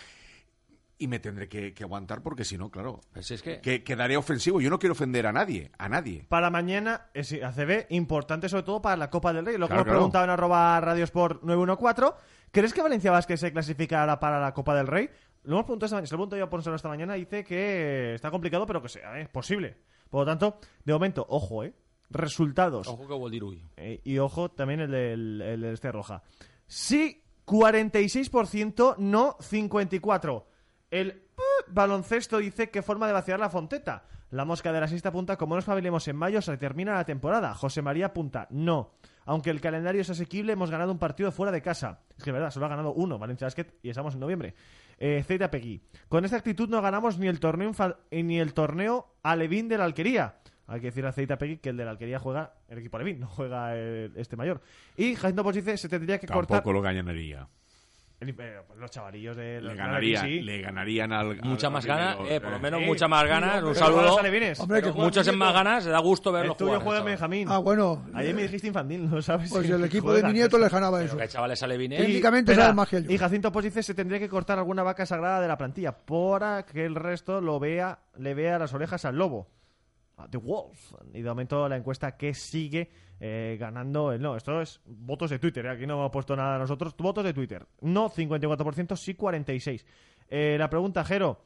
y me tendré que, que aguantar porque si no, claro, Pues es que... que quedaré ofensivo. Yo no quiero ofender a nadie, a nadie. Para mañana es A C B, importante sobre todo para la Copa del Rey. Lo que Claro, hemos claro. preguntado en arroba Radiosport nueve uno cuatro. ¿Crees que Valencia Basket se clasificará para la Copa del Rey? Lo hemos preguntado esta mañana, se lo pregunto yo a Ponsero esta mañana, dice que está complicado, pero que sea, ¿eh? Es posible. Por lo tanto, de momento, ojo, ¿eh? Resultados. Ojo que Boldiruy. Eh, y ojo también el del, el del este roja. Sí, cuarenta y seis por ciento, no cincuenta y cuatro por ciento. El uh, baloncesto dice que forma de vaciar la fonteta. La mosca de la sexta punta, como nos espabilemos en mayo, se termina la temporada. José María punta, no. Aunque el calendario es asequible, hemos ganado un partido fuera de casa. Es que es verdad, solo ha ganado uno, Valencia Basket, y estamos en noviembre. Eh, Zeta Pegui. Con esta actitud no ganamos ni el torneo infa- ni el torneo Alevín de la Alquería. Hay que decir a Zeta Pegui que el de la Alquería juega el equipo Alevín, no juega el, este mayor. Y Jacinto Pos dice se tendría que Tampoco cortar... lo ganaría. El- eh, pues los chavalillos de... Le, los ganaría, Alevín, sí. le ganarían al... Mucha al- más al ganas, primero, eh, por lo menos Eh, mucha más ganas. sí, Un pero saludo. los alevines. Hombre, que Pero juegan muchos en bien. más ganas, da gusto verlos El tuyo jugar. juega en chaval. Benjamín. Ah, bueno. Ayer me dijiste infantil, ¿no sabes? Pues Que el equipo juega. de mi nieto le ganaba Pero eso. que hay chavales alevines. Y- Técnicamente espera, sabe más que yo. Y Jacinto Pos dice se tendría que cortar alguna vaca sagrada de la plantilla para que el resto lo vea, le vea las orejas al lobo. A The Wolf. Y de momento la encuesta que sigue eh, ganando el no. Esto es votos de Twitter, ¿eh? Aquí no hemos puesto nada nosotros. Votos de Twitter. No cincuenta y cuatro por ciento, sí cuarenta y seis por ciento. Eh, la pregunta, Jero.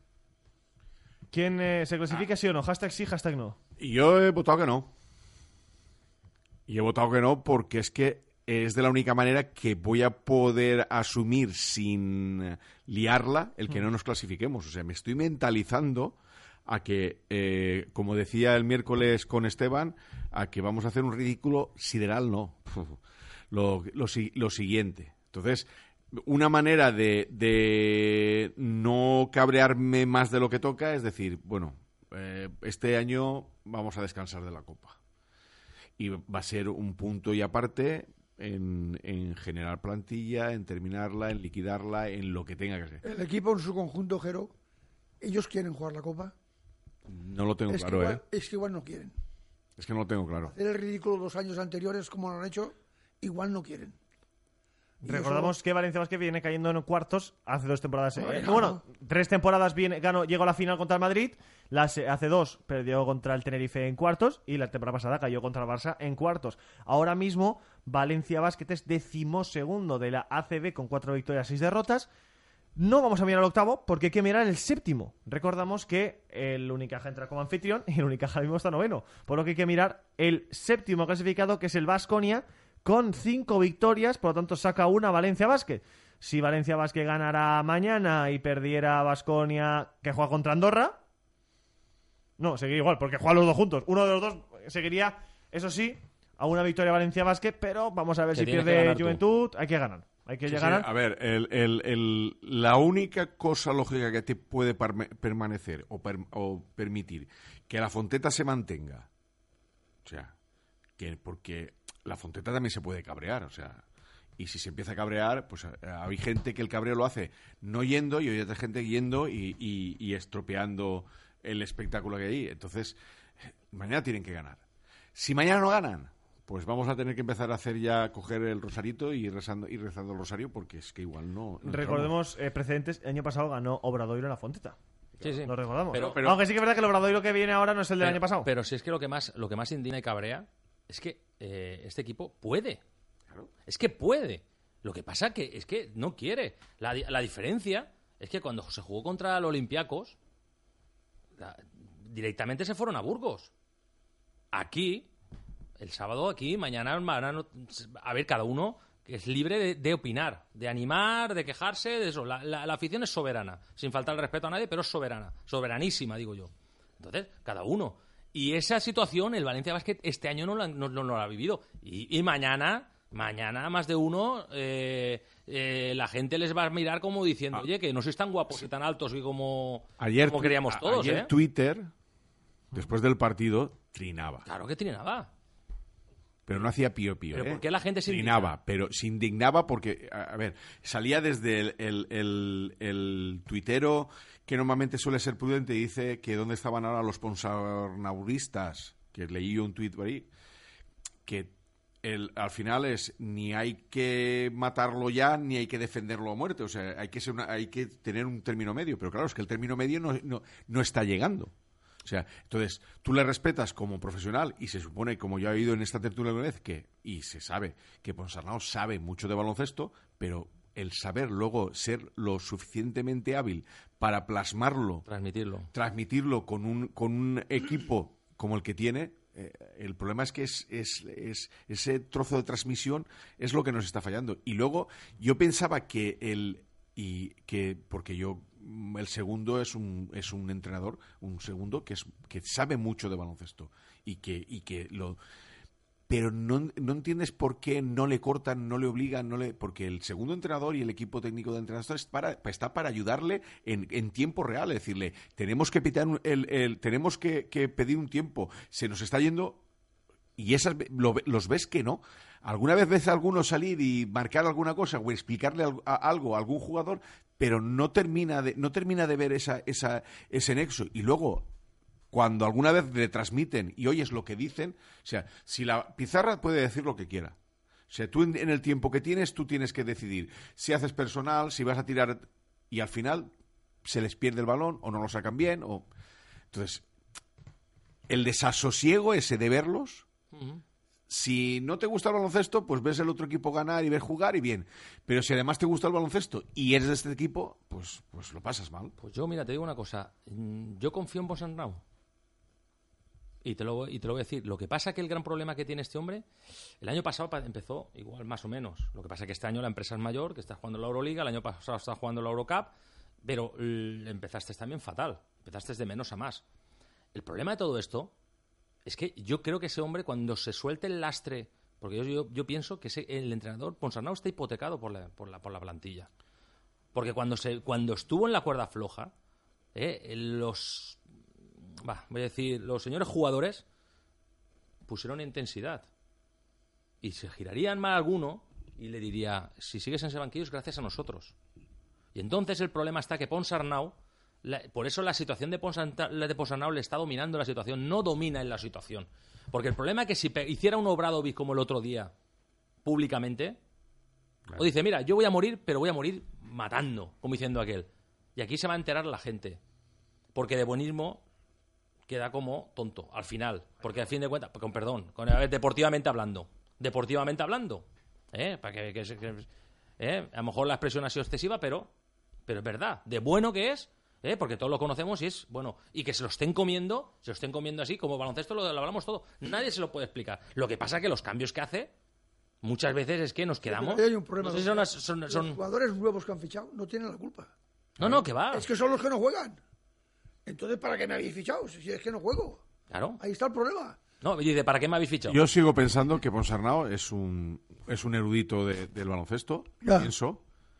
¿Quién eh, se clasifica sí o no? Hashtag sí, hashtag no. Y yo he votado que no. Y he votado que no porque es que es de la única manera que voy a poder asumir sin liarla el que no nos clasifiquemos. O sea, me estoy mentalizando a que, eh, como decía el miércoles con Esteban, a que vamos a hacer un ridículo sideral, no. Lo, lo, si- lo siguiente. Entonces, una manera de, de no cabrearme más de lo que toca es decir, bueno, eh, este año vamos a descansar de la Copa. Y va a ser un punto y aparte en, en generar plantilla, en terminarla, en liquidarla, en lo que tenga que ser. El equipo en su conjunto, Jero, ellos quieren jugar la Copa. No lo tengo Es que, claro, igual, ¿eh? es que igual no quieren. Es que no lo tengo claro. Hacer el ridículo los años anteriores, como lo han hecho, igual no quieren. Y Recordamos eso- que Valencia Basket viene cayendo en cuartos hace dos temporadas. eh, Bueno. bueno, tres temporadas viene, ganó, llegó a la final contra el Madrid. Las, eh, hace dos perdió contra el Tenerife en cuartos. Y la temporada pasada cayó contra el Barça en cuartos. Ahora mismo, Valencia Basket es decimosegundo de la A C B con cuatro victorias, seis derrotas. No vamos a mirar el octavo porque hay que mirar el séptimo. Recordamos que el Unicaja entra como anfitrión y el Unicaja mismo está noveno. Por lo que hay que mirar el séptimo clasificado, que es el Baskonia, con cinco victorias, por lo tanto saca una Valencia Basket. Si Valencia Basket ganara mañana y perdiera Baskonia, que juega contra Andorra, no, seguiría igual, porque juegan los dos juntos. Uno de los dos seguiría, eso sí, a una victoria Valencia Basket, pero vamos a ver Que si tienes que pierde ganar tú. Juventud, hay que ganar. Hay que Sí, sí, ganar. a ver, el- el- el- la única cosa lógica que te puede parme- permanecer o, per- o permitir que la Fonteta se mantenga, o sea, que porque la Fonteta también se puede cabrear, o sea, y si se empieza a cabrear, pues eh, hay gente que el cabreo lo hace no yendo y hay otra gente yendo y, y- y estropeando el espectáculo que hay ahí. Entonces, eh, mañana tienen que ganar. Si mañana no ganan, pues vamos a tener que empezar a hacer ya, coger el rosarito y ir rezando, ir rezando el rosario porque es que igual no... no Recordemos eh, precedentes, el año pasado ganó Obradoiro en la Fonteta. Sí, sí. Lo recordamos. Pero- pero- Aunque sí que es verdad que el Obradoiro que viene ahora no es el del pero, año pasado. Pero si es que lo que más, lo que más indigna y cabrea es que eh, este equipo puede. Es que puede. Lo que pasa que es que no quiere. La, la diferencia es que cuando se jugó contra el Olympiacos, la, directamente se fueron a Burgos. Aquí, el sábado aquí, mañana, mañana a ver, cada uno es libre de, de opinar, de animar, de quejarse, de eso. La, la, la afición es soberana, sin faltar el respeto a nadie, pero es soberana, soberanísima, digo yo. Entonces, cada uno. Y esa situación, el Valencia Basket este año no la, no, no, no la ha vivido. Y, y mañana, mañana más de uno, eh, eh, la gente les va a mirar como diciendo, oye, que no sois tan guapos y tan altos y como, ayer, como queríamos todos, ayer ¿eh? Twitter, después del partido, trinaba. Claro que trinaba. Pero no hacía pío pío, ¿Pero ¿eh? por qué la gente se Trinaba, indigna? pero se indignaba porque, a, a ver, salía desde el, el, el, el tuitero que normalmente suele ser prudente y dice que dónde estaban ahora los sponsornauristas, que leí yo un tuit por ahí, que el, al final es ni hay que matarlo ya ni hay que defenderlo a muerte, o sea, hay que, ser una, hay que tener un término medio, pero claro, es que el término medio no, no, no está llegando. O sea, entonces, tú le respetas como profesional y se supone, como ya he oído en esta tertulia una vez, que, y se sabe que Ponsarnau sabe mucho de baloncesto, pero el saber luego ser lo suficientemente hábil para plasmarlo, transmitirlo, transmitirlo con un, con un equipo como el que tiene, eh, el problema es que es, es, es ese trozo de transmisión es lo que nos está fallando. Y luego, yo pensaba que el... y que porque yo el segundo es un es un entrenador un segundo que es que sabe mucho de baloncesto y que y que lo pero no, no entiendes por qué no le cortan, no le obligan, no le porque el segundo entrenador y el equipo técnico de entrenador es para, está para ayudarle en, en tiempo real, es decirle, tenemos que pitar el, el tenemos que, que pedir un tiempo, se nos está yendo. Y esas lo, los ves que no. Alguna vez ves a alguno salir y marcar alguna cosa o explicarle algo a algún jugador, pero no termina de, no termina de ver esa, esa, ese nexo. Y luego, cuando alguna vez le transmiten y oyes lo que dicen, o sea, si la pizarra puede decir lo que quiera. O sea, tú en, en el tiempo que tienes, tú tienes que decidir si haces personal, si vas a tirar, y al final se les pierde el balón o no lo sacan bien. O... Entonces, el desasosiego ese de verlos... Uh-huh. Si no te gusta el baloncesto, pues ves el otro equipo ganar y ver jugar y bien. Pero si además te gusta el baloncesto y eres de este equipo, pues, pues lo pasas mal. Pues yo, mira, te digo una cosa. Yo confío en Ponsarnau. Y te, lo, y te lo voy a decir. Lo que pasa es que el gran problema que tiene este hombre, el año pasado empezó igual más o menos. Lo que pasa es que este año la empresa es mayor, que está jugando la Euroliga, el año pasado está jugando la Eurocup, pero empezaste también fatal. Empezaste de menos a más. El problema de todo esto... es que yo creo que ese hombre, cuando se suelte el lastre... Porque yo, yo, yo pienso que ese, el entrenador Ponsarnau está hipotecado por la, por la, por la plantilla. Porque cuando, se, cuando estuvo en la cuerda floja, eh, los... Bah, voy a decir, los señores jugadores pusieron intensidad. Y se girarían mal alguno y le diría, si sigues en ese banquillo es gracias a nosotros. Y entonces el problema está que Ponsarnau... La, por eso la situación de Ponsarnau le está dominando la situación, no domina en la situación. Porque el problema es que si pe- hiciera un Obradovic como el otro día, públicamente, claro. O dice, mira, yo voy a morir, pero voy a morir matando, como diciendo aquel. Y aquí se va a enterar la gente. Porque de buenismo queda como tonto, al final. Porque al fin de cuentas, con perdón, con, a ver, deportivamente hablando, deportivamente hablando, ¿eh? Para que, que, que ¿eh? A lo mejor la expresión ha sido excesiva, pero, pero es verdad, de bueno que es... ¿Eh? Porque todos lo conocemos y es bueno. Y que se lo estén comiendo, se lo estén comiendo así, como baloncesto lo, lo hablamos todo. Nadie se lo puede explicar. Lo que pasa es que los cambios que hace, muchas veces es que nos quedamos. Sí, hay un problema. No sé si son, las, son, son... Los jugadores nuevos que han fichado no tienen la culpa. No, no, que va. Es que son los que no juegan. Entonces, ¿para qué me habéis fichado? Si es que no juego. Claro. Ahí está el problema. No, y dice, ¿para qué me habéis fichado? Yo sigo pensando que Ponsarnau es un, es un erudito de, del baloncesto. Ya. Pienso.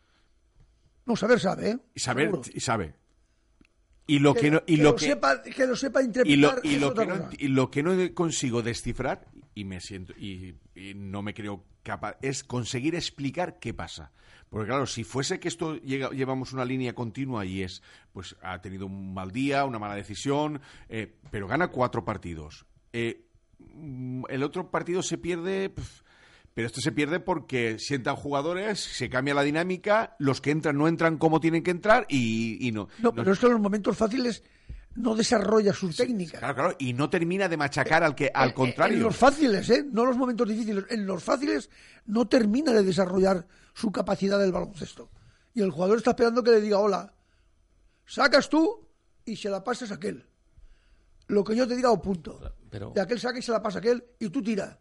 No, saber sabe, ¿eh? Y saber, Seguro. y sabe. Y lo que, que, no, y que lo lo que sepa, que lo sepa y interpretar lo, y es lo otra que no, cosa. y lo que no consigo descifrar y me siento y, y no me creo capaz es conseguir explicar qué pasa, porque claro, si fuese que esto llega, llevamos una línea continua y es pues ha tenido un mal día, una mala decisión, eh, pero gana cuatro partidos, eh, el otro partido se pierde. Pff, pero esto se pierde porque sientan jugadores, se cambia la dinámica, los que entran no entran como tienen que entrar y, y no. No, pero no. es que en los momentos fáciles no desarrolla sus técnicas. Claro, claro, y no termina de machacar al que al En- contrario. En los fáciles, ¿eh? No los momentos difíciles. En los fáciles no termina de desarrollar su capacidad del baloncesto. Y el jugador está esperando que le diga, hola, sacas tú y se la pasas a aquel. Lo que yo te diga o punto. Pero- De aquel saca y se la pasa a aquel y tú tira.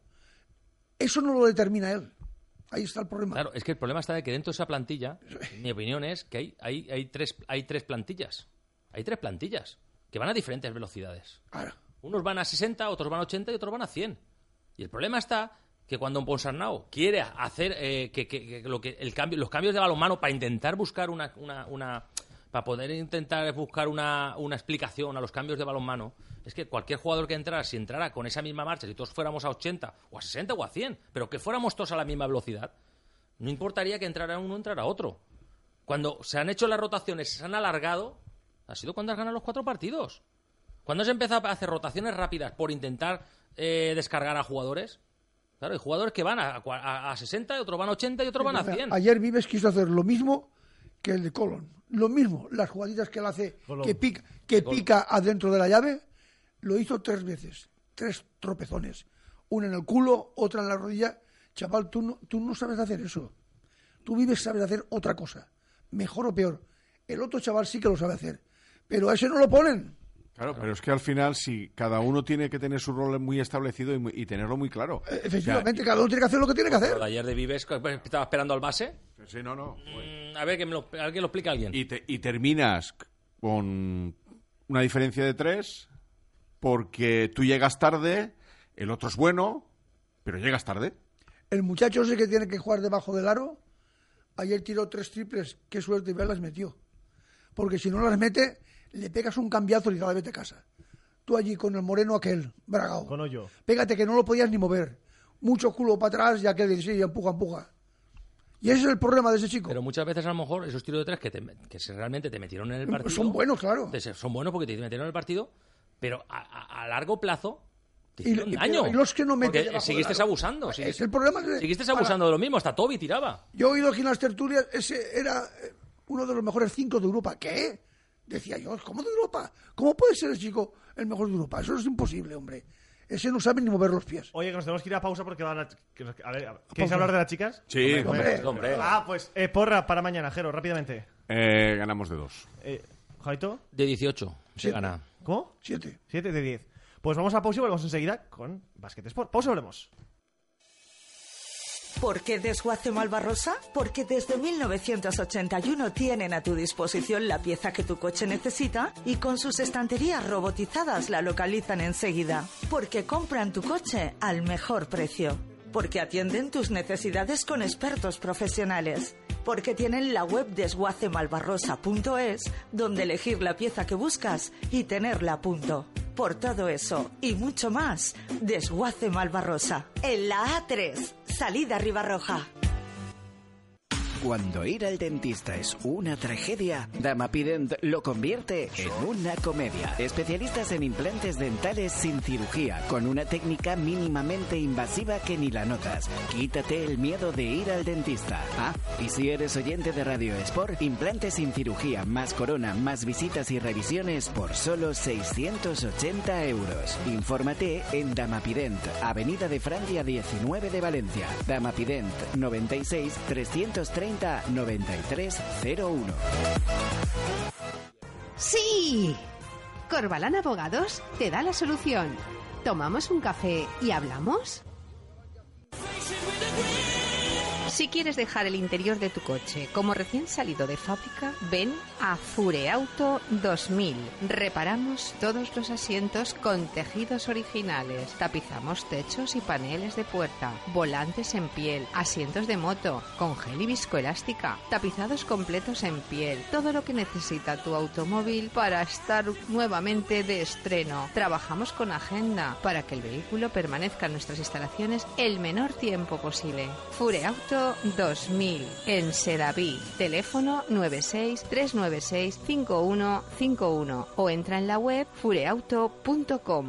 Eso no lo determina él. Ahí está el problema. Claro, es que el problema está de que dentro de esa plantilla, mi opinión es que hay, hay, hay, tres, hay tres plantillas. Hay tres plantillas que van a diferentes velocidades. Ahora, Unos van a sesenta, otros van a ochenta y otros van a cien. Y el problema está que cuando un Ponsarnau quiere hacer eh, que, que- que lo que el cambio, los cambios de balonmano para intentar buscar una, una, una para poder intentar buscar una, una explicación a los cambios de balonmano, es que cualquier jugador que entrara, si entrara con esa misma marcha, si todos fuéramos a ochenta o a sesenta o a cien, pero que fuéramos todos a la misma velocidad, no importaría que entrara uno o entrara otro. Cuando se han hecho las rotaciones, se han alargado, ha sido cuando has ganado los cuatro partidos. Cuando se empezado a hacer rotaciones rápidas por intentar eh, descargar a jugadores, claro, hay jugadores que van a, a, a sesenta, y otros van a ochenta y otros van a cien. ayer Vives quiso hacer lo mismo que el de Colón. Lo mismo, las jugaditas que él hace, Colón. que pica, que pica adentro de la llave, lo hizo tres veces. Tres tropezones. Una en el culo, otra en la rodilla. Chaval, tú no, tú no sabes hacer eso. Tú Vives sabes hacer otra cosa. Mejor o peor. El otro chaval sí que lo sabe hacer. Pero a ese no lo ponen. Claro, pero es que al final, si cada uno tiene que tener su rol muy establecido y, muy- y tenerlo muy claro. Eh, Efectivamente, cada uno tiene que hacer lo que tiene que hacer. Lo de ayer de Vives, que estaba esperando al base. O sea, sí, no, no. Mm, A ver, que me lo, a ver que lo explique alguien. Y, te- y terminas con una diferencia de tres porque tú llegas tarde, el otro es bueno, pero llegas tarde. El muchacho ese que tiene que jugar debajo del aro, ayer tiró tres triples, qué suerte y las metió. Porque si no las mete, le pegas un cambiazo y te vete a casa. Tú allí con el moreno aquel, bragao. Con hoyo. Pégate que no lo podías ni mover. Mucho culo para atrás y aquel dice, sí, empuja, empuja. Y ese es el problema de ese chico. Pero muchas veces a lo mejor esos tiros de tres que, te, que se- realmente te metieron en el partido. Son buenos, claro. te- Son buenos porque te metieron en el partido, pero a, a- a largo plazo te Y- hicieron y- daño. y los que no meten Porque debajo seguiste del aro. abusando. Es Seguiste, el problema que- seguiste para- abusando de lo mismo. Hasta Toby tiraba. Yo he oído aquí en las tertulias, ese era eh, uno de los mejores cinco de Europa. ¿Qué? Decía yo, ¿cómo de Europa? ¿Cómo puede ser el chico el mejor de Europa? Eso es imposible, hombre. Ese no sabe ni mover los pies. Oye, que nos tenemos que ir a pausa porque van a... que nos- a ver, ¿queréis Pausa. hablar de las chicas? Sí, Hombre, Hombre, Ah, pues eh, porra para mañana, Jero, rápidamente. Eh, ganamos de dos. Eh, ¿Jaito? de dieciocho se Sí. gana. ¿Cómo? Siete. siete de diez. Pues vamos a pausa y volvemos enseguida con Basket Sport. Pausa y volvemos. ¿Por qué Desguace Malvarrosa? Porque desde mil novecientos ochenta y uno tienen a tu disposición la pieza que tu coche necesita y con sus estanterías robotizadas la localizan enseguida. Porque compran tu coche al mejor precio. Porque atienden tus necesidades con expertos profesionales. Porque tienen la web desguace malvarrosa punto es, donde elegir la pieza que buscas y tenerla a punto. Por todo eso y mucho más, Desguace Malvarrosa. En la A tres, salida Ribarroja. Cuando ir al dentista es una tragedia, Damapident lo convierte en una comedia. Especialistas en implantes dentales sin cirugía, con una técnica mínimamente invasiva que ni la notas. Quítate el miedo de ir al dentista. Ah, y si eres oyente de Radio Sport, implantes sin cirugía, más corona, más visitas y revisiones por solo seiscientos ochenta euros. Infórmate en Damapident, Avenida de Francia diecinueve de Valencia. Damapident, noventa y seis, trescientos treinta, noventa y tres cero uno. ¡Sí! Corbalán Abogados te da la solución. ¿Tomamos un café y hablamos? Si quieres dejar el interior de tu coche como recién salido de fábrica, ven a Fureauto dos mil. Reparamos todos los asientos con tejidos originales. Tapizamos techos y paneles de puerta, volantes en piel, asientos de moto, con gel y viscoelástica, tapizados completos en piel. Todo lo que necesita tu automóvil para estar nuevamente de estreno. Trabajamos con agenda para que el vehículo permanezca en nuestras instalaciones el menor tiempo posible. Fureauto dos mil en Sedaví. Teléfono nueve seis tres nueve seis cinco uno cinco uno o entra en la web fureauto punto com.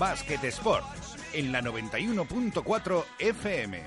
Basket Sport en la noventa y uno punto cuatro F M.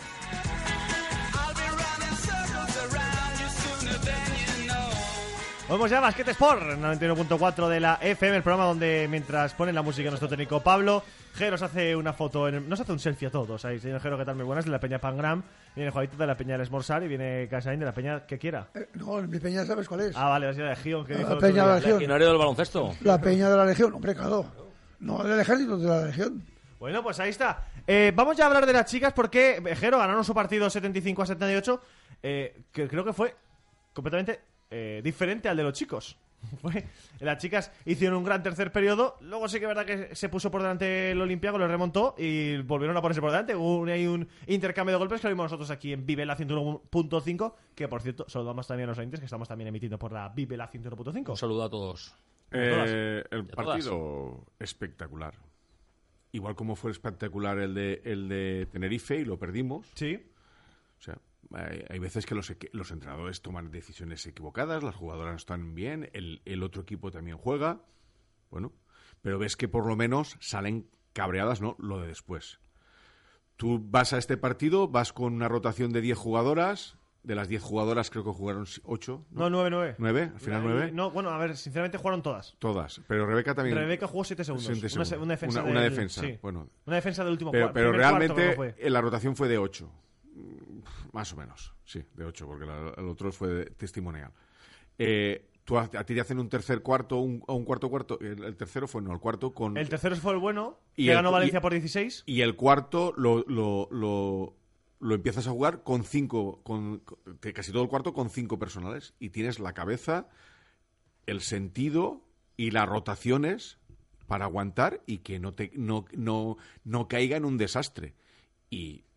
Vamos ya a Basket Sport, noventa y uno punto cuatro de la F M, el programa donde mientras pone la música nuestro técnico Pablo, Jero se hace una foto, en el, nos hace un selfie a todos. Ahí, señor Jero, ¿qué tal? Muy buenas, de la Peña Pangram, viene Juanito de la Peña del Esmorzar y viene Casain de la Peña que quiera. Eh, no, mi Peña, ¿sabes cuál es? Ah, vale, es de la Legión. Que La dijo Peña de la Legión. ¿El Legionario del baloncesto? La Peña de la Legión, hombre, claro. No del ejército, de la Legión. Bueno, pues ahí está. Eh, vamos ya a hablar de las chicas porque Jero ganaron su partido setenta y cinco a setenta y ocho, eh, que creo que fue completamente eh, diferente al de los chicos. Fue, las chicas hicieron un gran tercer periodo. Luego sí que es verdad que se puso por delante el Olympiacos, lo remontó y volvieron a ponerse por delante. Hubo un, hay un intercambio de golpes que lo vimos nosotros aquí en Vive la ciento uno punto cinco. Que por cierto, saludamos también a los oyentes que estamos también emitiendo por la Vive la ciento uno punto cinco. Un saludo a todos. Eh, el partido espectacular. Igual como fue espectacular el de, el de Tenerife y lo perdimos. Sí. O sea, hay, hay veces que los, los entrenadores toman decisiones equivocadas, las jugadoras no están bien, el, el otro equipo también juega, bueno, pero ves que por lo menos salen cabreadas, ¿no? Lo de después. Tú vas a este partido, vas con una rotación de diez jugadoras, de las diez jugadoras creo que jugaron ocho. No, nueve, nueve. ¿nueve? ¿Al final nueve? No, bueno, a ver, sinceramente jugaron todas. Todas, pero Rebeca también... Rebeca jugó siete segundos. siete segundos. Una, una defensa. Una, una del, defensa, sí. bueno. Una defensa del último pero, cuarto. pero realmente cuarto, la rotación fue de ocho. Más o menos, sí, de ocho, porque la, el otro fue de testimonial. Eh, tú, a, a ti te hacen un tercer cuarto un, o un cuarto cuarto. El, el tercero fue, no, el cuarto con... El tercero fue el bueno, y que el, ganó Valencia y, por dieciséis. Y el cuarto lo, lo, lo, lo empiezas a jugar con cinco, con, con casi todo el cuarto con cinco personales. Y tienes la cabeza, el sentido y las rotaciones para aguantar y que no, te, no, no, no caiga en un desastre. Y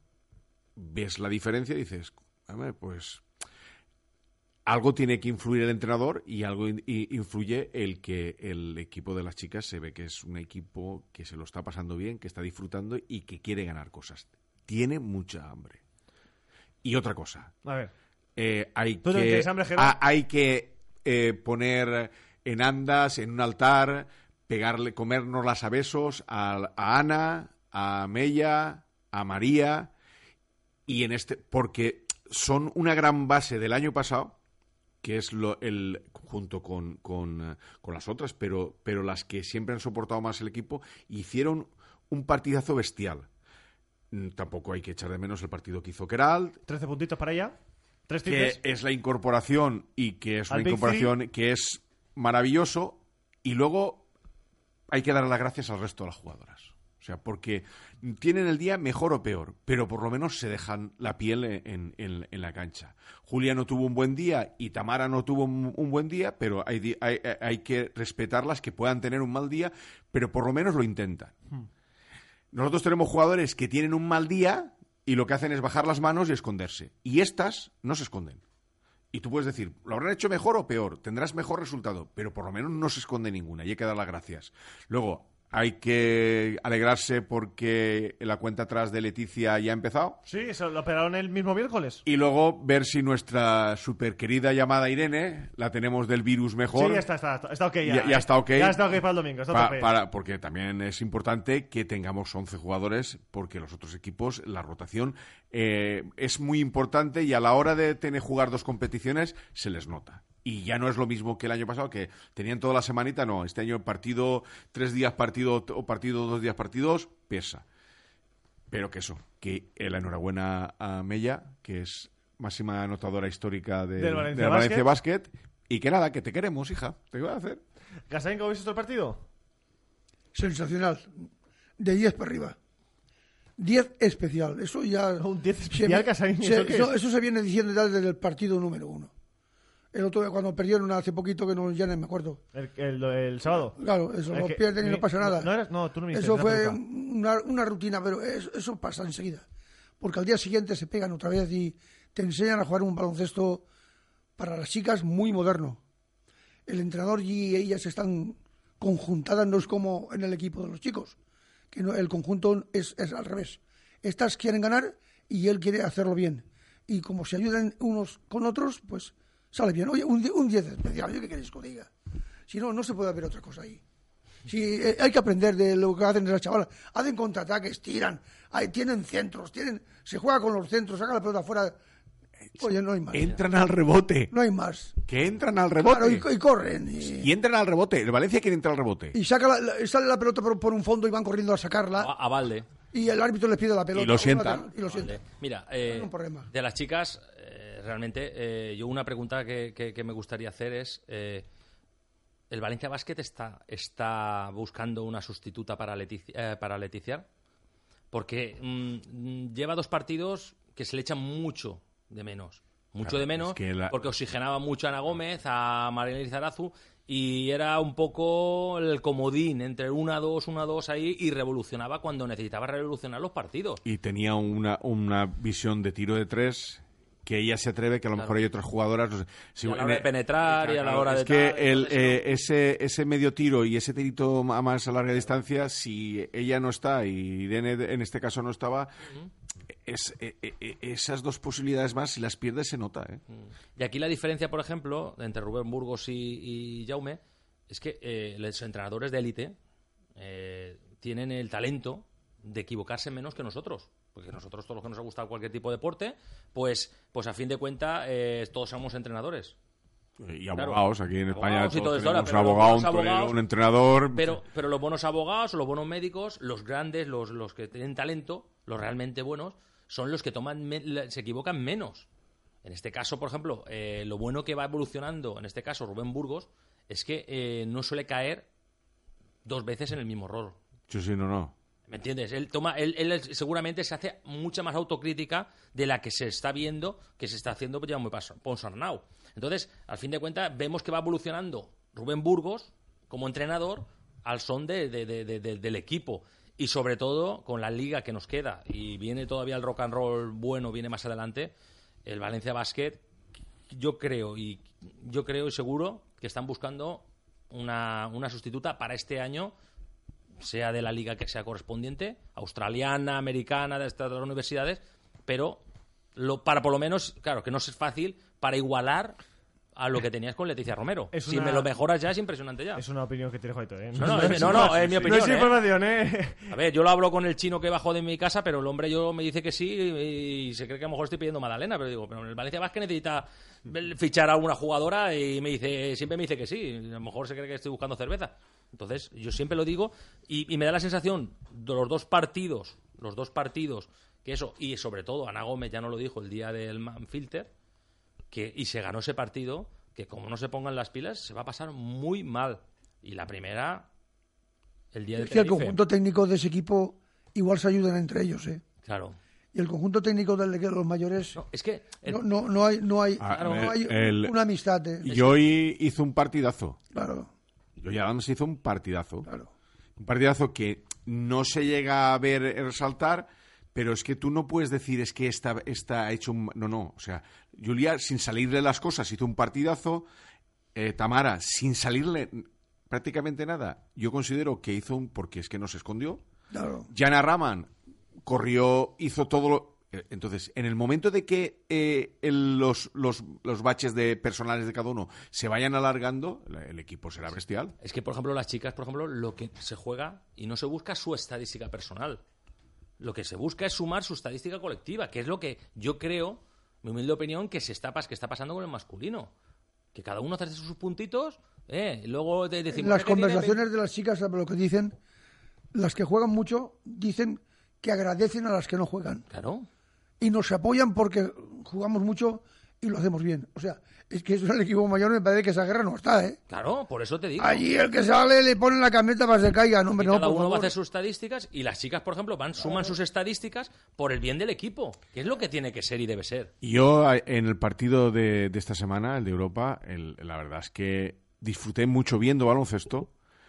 ves la diferencia y dices, pues algo tiene que influir el entrenador y algo in, influye el que el equipo de las chicas se ve que es un equipo que se lo está pasando bien, que está disfrutando y que quiere ganar cosas. Tiene mucha hambre. Y otra cosa. A ver. Eh, hay, ¿Tú que, tienes hambre, Gerard? a, hay que eh, poner en andas, en un altar, pegarle, comérnoslas a besos a, a Ana, a Mella, a María... Y en este, porque son una gran base del año pasado, que es lo, el junto con, con, con las otras, pero, pero las que siempre han soportado más el equipo, hicieron un partidazo bestial. Tampoco hay que echar de menos el partido que hizo Queralt. trece puntitos para ella. Tres que triples. es la incorporación y que es Al una Big incorporación Three. que es maravilloso. Y luego hay que dar las gracias al resto de las jugadoras. O sea, porque tienen el día mejor o peor, pero por lo menos se dejan la piel en, en, en la cancha. Julia no tuvo un buen día y Tamara no tuvo un, un buen día, pero hay, hay, hay que respetarlas, que puedan tener un mal día, pero por lo menos lo intentan. Hmm. Nosotros tenemos jugadores que tienen un mal día y lo que hacen es bajar las manos y esconderse. Y estas no se esconden. Y tú puedes decir, ¿lo habrán hecho mejor o peor? Tendrás mejor resultado, pero por lo menos no se esconde ninguna y hay que dar las gracias. Luego, hay que alegrarse porque la cuenta atrás de Leticia ya ha empezado. Sí, eso lo operaron el mismo miércoles. Y luego ver si nuestra super querida llamada Irene la tenemos del virus mejor. Sí, ya está, está, está ok ya. Ya, ya está ok. Ya está ok para el domingo. Está pa, tope. para, porque también es importante que tengamos once jugadores, porque los otros equipos, la rotación eh, es muy importante y a la hora de tener jugar dos competiciones se les nota. Y ya no es lo mismo que el año pasado, que tenían toda la semanita, no. Este año partido tres días partido o partido dos días partidos, pesa. Pero que eso, que la enhorabuena a Mella, que es máxima anotadora histórica de, del Valencia, de Valencia Basket. Basket. Y que nada, que te queremos, hija. ¿Te voy a hacer? ¿Casain, cómo viste el partido? Sensacional. De diez para arriba. diez especial. Eso ya... Un diez especial, Casain. Se, ¿Eso, qué eso, es? eso se viene diciendo ya desde el partido número uno. El otro día cuando perdieron hace poquito, que no, ya no me acuerdo. ¿El, el, el sábado? Claro, eso el lo que, pierden y no pasa nada. No, eras, no tú no me dices, eso fue peluca. una, una rutina, pero eso, eso pasa enseguida. Porque al día siguiente se pegan otra vez y te enseñan a jugar un baloncesto para las chicas muy moderno. El entrenador y ellas están conjuntadas, no es como en el equipo de los chicos, que no, el conjunto es, es al revés. Estas quieren ganar y él quiere hacerlo bien. Y como se ayudan unos con otros, pues... sale bien. Oye, un diez especial, ¿yo qué queréis que os diga? Si no, no se puede haber otra cosa ahí. Si eh, hay que aprender de lo que hacen esas chavalas. Hacen contraataques, tiran, hay, tienen centros, tienen, se juega con los centros, saca la pelota afuera. Oye, no hay más. Entran al rebote. No hay más. Que entran al rebote. Claro, y, y corren. Y... y entran al rebote. El Valencia quiere entrar al rebote. Y saca la, la, sale la pelota por, por un fondo y van corriendo a sacarla. A, a balde. Y el árbitro les pide la pelota. Y lo sientan. Y lo sientan. Mira, eh, no un problema. de las chicas, eh, realmente, eh, yo una pregunta que, que, que me gustaría hacer es... Eh, ¿el Valencia Basket está, está buscando una sustituta para, Leticia, eh, para Leticiar? Porque mmm, lleva dos partidos que se le echan mucho de menos. Mucho claro, de menos, es que la... porque oxigenaba mucho a Ana Gómez, a María Lizarazu, y era un poco el comodín entre una dos, una dos ahí, y revolucionaba cuando necesitaba revolucionar los partidos. Y tenía una, una visión de tiro de tres que ella se atreve, que a lo claro. mejor hay otras jugadoras... No sé, si, y a la hora de penetrar claro, y a la hora es de... Es que tal, el, eh, ese, ese medio tiro y ese tirito a más a larga distancia, si ella no está y Irene en este caso no estaba... Uh-huh. Es, eh, eh, esas dos posibilidades más, si las pierdes, se nota. ¿eh? Y aquí la diferencia, por ejemplo, entre Rubén Burgos y, y Jaume, es que eh, los entrenadores de élite eh, tienen el talento de equivocarse menos que nosotros. Porque nosotros, todos los que nos ha gustado cualquier tipo de deporte, pues, pues a fin de cuentas, eh, todos somos entrenadores. Y abogados, claro. Aquí en España abogados todos todo tenemos un abogado, un, abogados, un entrenador... Pero, pero los buenos abogados, los buenos médicos, los grandes, los, los que tienen talento, los realmente buenos, son los que toman me- se equivocan menos. En este caso, por ejemplo, eh, lo bueno que va evolucionando, en este caso Rubén Burgos, es que eh, no suele caer dos veces en el mismo error. Sí, sí, no, no. ¿Me entiendes? Él toma, él, él seguramente se hace mucha más autocrítica de la que se está viendo, que se está haciendo ya muy Ponsarnau. Entonces, al fin de cuentas, vemos que va evolucionando Rubén Burgos como entrenador al son de, de, de, de, de, del equipo. Y sobre todo, con la liga que nos queda, y viene todavía el rock and roll bueno, viene más adelante, el Valencia Basket, yo creo y yo creo y seguro que están buscando una, una sustituta para este año, sea de la liga que sea correspondiente, australiana, americana, de estas otras universidades, pero lo, para por lo menos, claro, que no es fácil, para igualar a lo que tenías con Leticia Romero. Es si una... me lo mejoras ya es impresionante ya. Es una opinión que tienes, Joito, ¿eh? No, no, no, es, no, no, es mi opinión. No es información, ¿eh? ¿eh? A ver, yo lo hablo con el chino que bajó de mi casa, pero el hombre yo me dice que sí y, y se cree que a lo mejor estoy pidiendo Magdalena, pero digo, pero el Valencia Basket necesita fichar a una jugadora y me dice, siempre me dice que sí. A lo mejor se cree que estoy buscando cerveza. Entonces, yo siempre lo digo y, y me da la sensación de los dos partidos, los dos partidos, que eso, y sobre todo Ana Gómez ya no lo dijo el día del Manfilter, que y se ganó ese partido, que como no se pongan las pilas se va a pasar muy mal. Y la primera, el día de Es que el conjunto técnico de ese equipo igual se ayudan entre ellos, ¿eh? Claro. Y el conjunto técnico de los mayores... No, es que... El... No, no, no hay, no hay, ah, no el, hay el, una amistad. ¿eh? Y hoy hizo un partidazo. Claro. Yo ya Adams hizo un partidazo. Claro. Un partidazo que no se llega a ver resaltar, pero es que tú no puedes decir es que está, está hecho un... No, no. O sea, Julia, sin salirle las cosas, hizo un partidazo. Eh, Tamara, sin salirle prácticamente nada, yo considero que hizo un... Porque es que no se escondió. Claro. Jana Raman corrió, hizo todo lo... Entonces, en el momento de que eh, el, los, los, los baches de personales de cada uno se vayan alargando, el equipo será bestial. Es que, por ejemplo, las chicas, por ejemplo, lo que se juega y no se busca su estadística personal. Lo que se busca es sumar su estadística colectiva, que es lo que yo creo, mi humilde opinión, que se está, que está pasando con el masculino. Que cada uno hace sus puntitos, eh, y luego de, decimos... Las conversaciones tiene... de las chicas, lo que dicen, las que juegan mucho, dicen que agradecen a las que no juegan. Claro. Y nos apoyan porque jugamos mucho y lo hacemos bien. O sea, es que eso en el equipo mayor me parece que esa guerra no está, ¿eh? Claro, por eso te digo. Allí el que sale le pone la camioneta para que se caiga. No, hombre, no, cada por uno favor. va a hacer sus estadísticas y las chicas, por ejemplo, van suman sus estadísticas por el bien del equipo, que es lo que tiene que ser y debe ser. Y yo, en el partido de, de esta semana, el de Europa, el, la verdad es que disfruté mucho viendo baloncesto.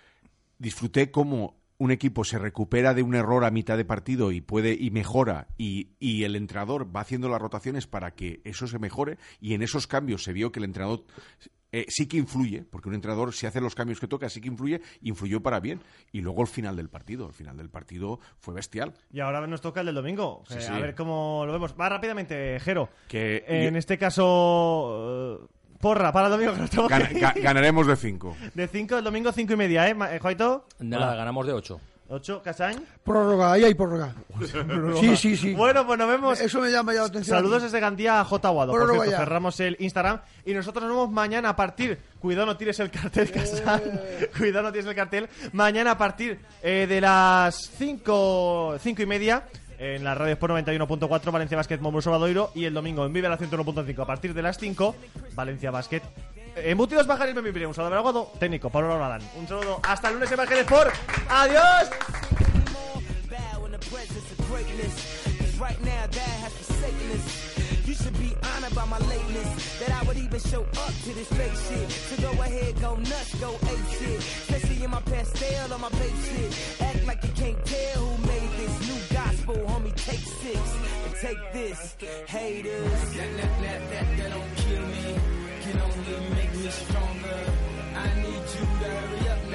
Disfruté cómo un equipo se recupera de un error a mitad de partido y puede y mejora y, y el entrenador va haciendo las rotaciones para que eso se mejore y en esos cambios se vio que el entrenador eh, sí que influye, porque un entrenador si hace los cambios que toca sí que influye, influyó para bien y luego el final del partido, el final del partido fue bestial. Y ahora nos toca el del domingo, sí, eh, sí. a ver cómo lo vemos. Va rápidamente, Jero, que en yo... este caso... Uh... Porra, para el domingo. Que nos tenemos Gana- que ir. ga- ganaremos de cinco. De cinco, el domingo cinco y media, ¿eh? Ma- eh, ¿Juaito? Nada, Hola. ganamos de ocho. ¿Ocho, Casañ? Prórroga, ahí hay prórroga. Sí, sí, sí. Bueno, pues nos vemos. Eso me llama ya la atención. Saludos desde Gandía a J. Aguado. Por Prórroga cierto, ya. cerramos el Instagram y nosotros nos vemos mañana a partir. Cuidado, no tires el cartel, Casañ. Cuidado, no tires el cartel. Mañana a partir eh, de las cinco, cinco y media. En la radio Sport noventa y uno punto cuatro, Valencia Basket Mombus Obradoiro. Y el domingo en Vive la ciento uno punto cinco a partir de las cinco, Valencia Basket. Eh, Embutidos Bajar y Memipire. Un saludo de Aguado, técnico, Pablo Lauradán. Un saludo, hasta el lunes en Basket Sport. ¡Adiós! Right now, that has forsaken us. You should be honored by my lateness, that I would even show up to this fake shit. So go ahead, go nuts, go ape shit. Especially in my pastel on my babe shit. Act like you can't tell who made this new gospel, homie. Take six and take this, haters. That, that, that, that, that don't kill me, can only make me stronger. I need you to hurry up.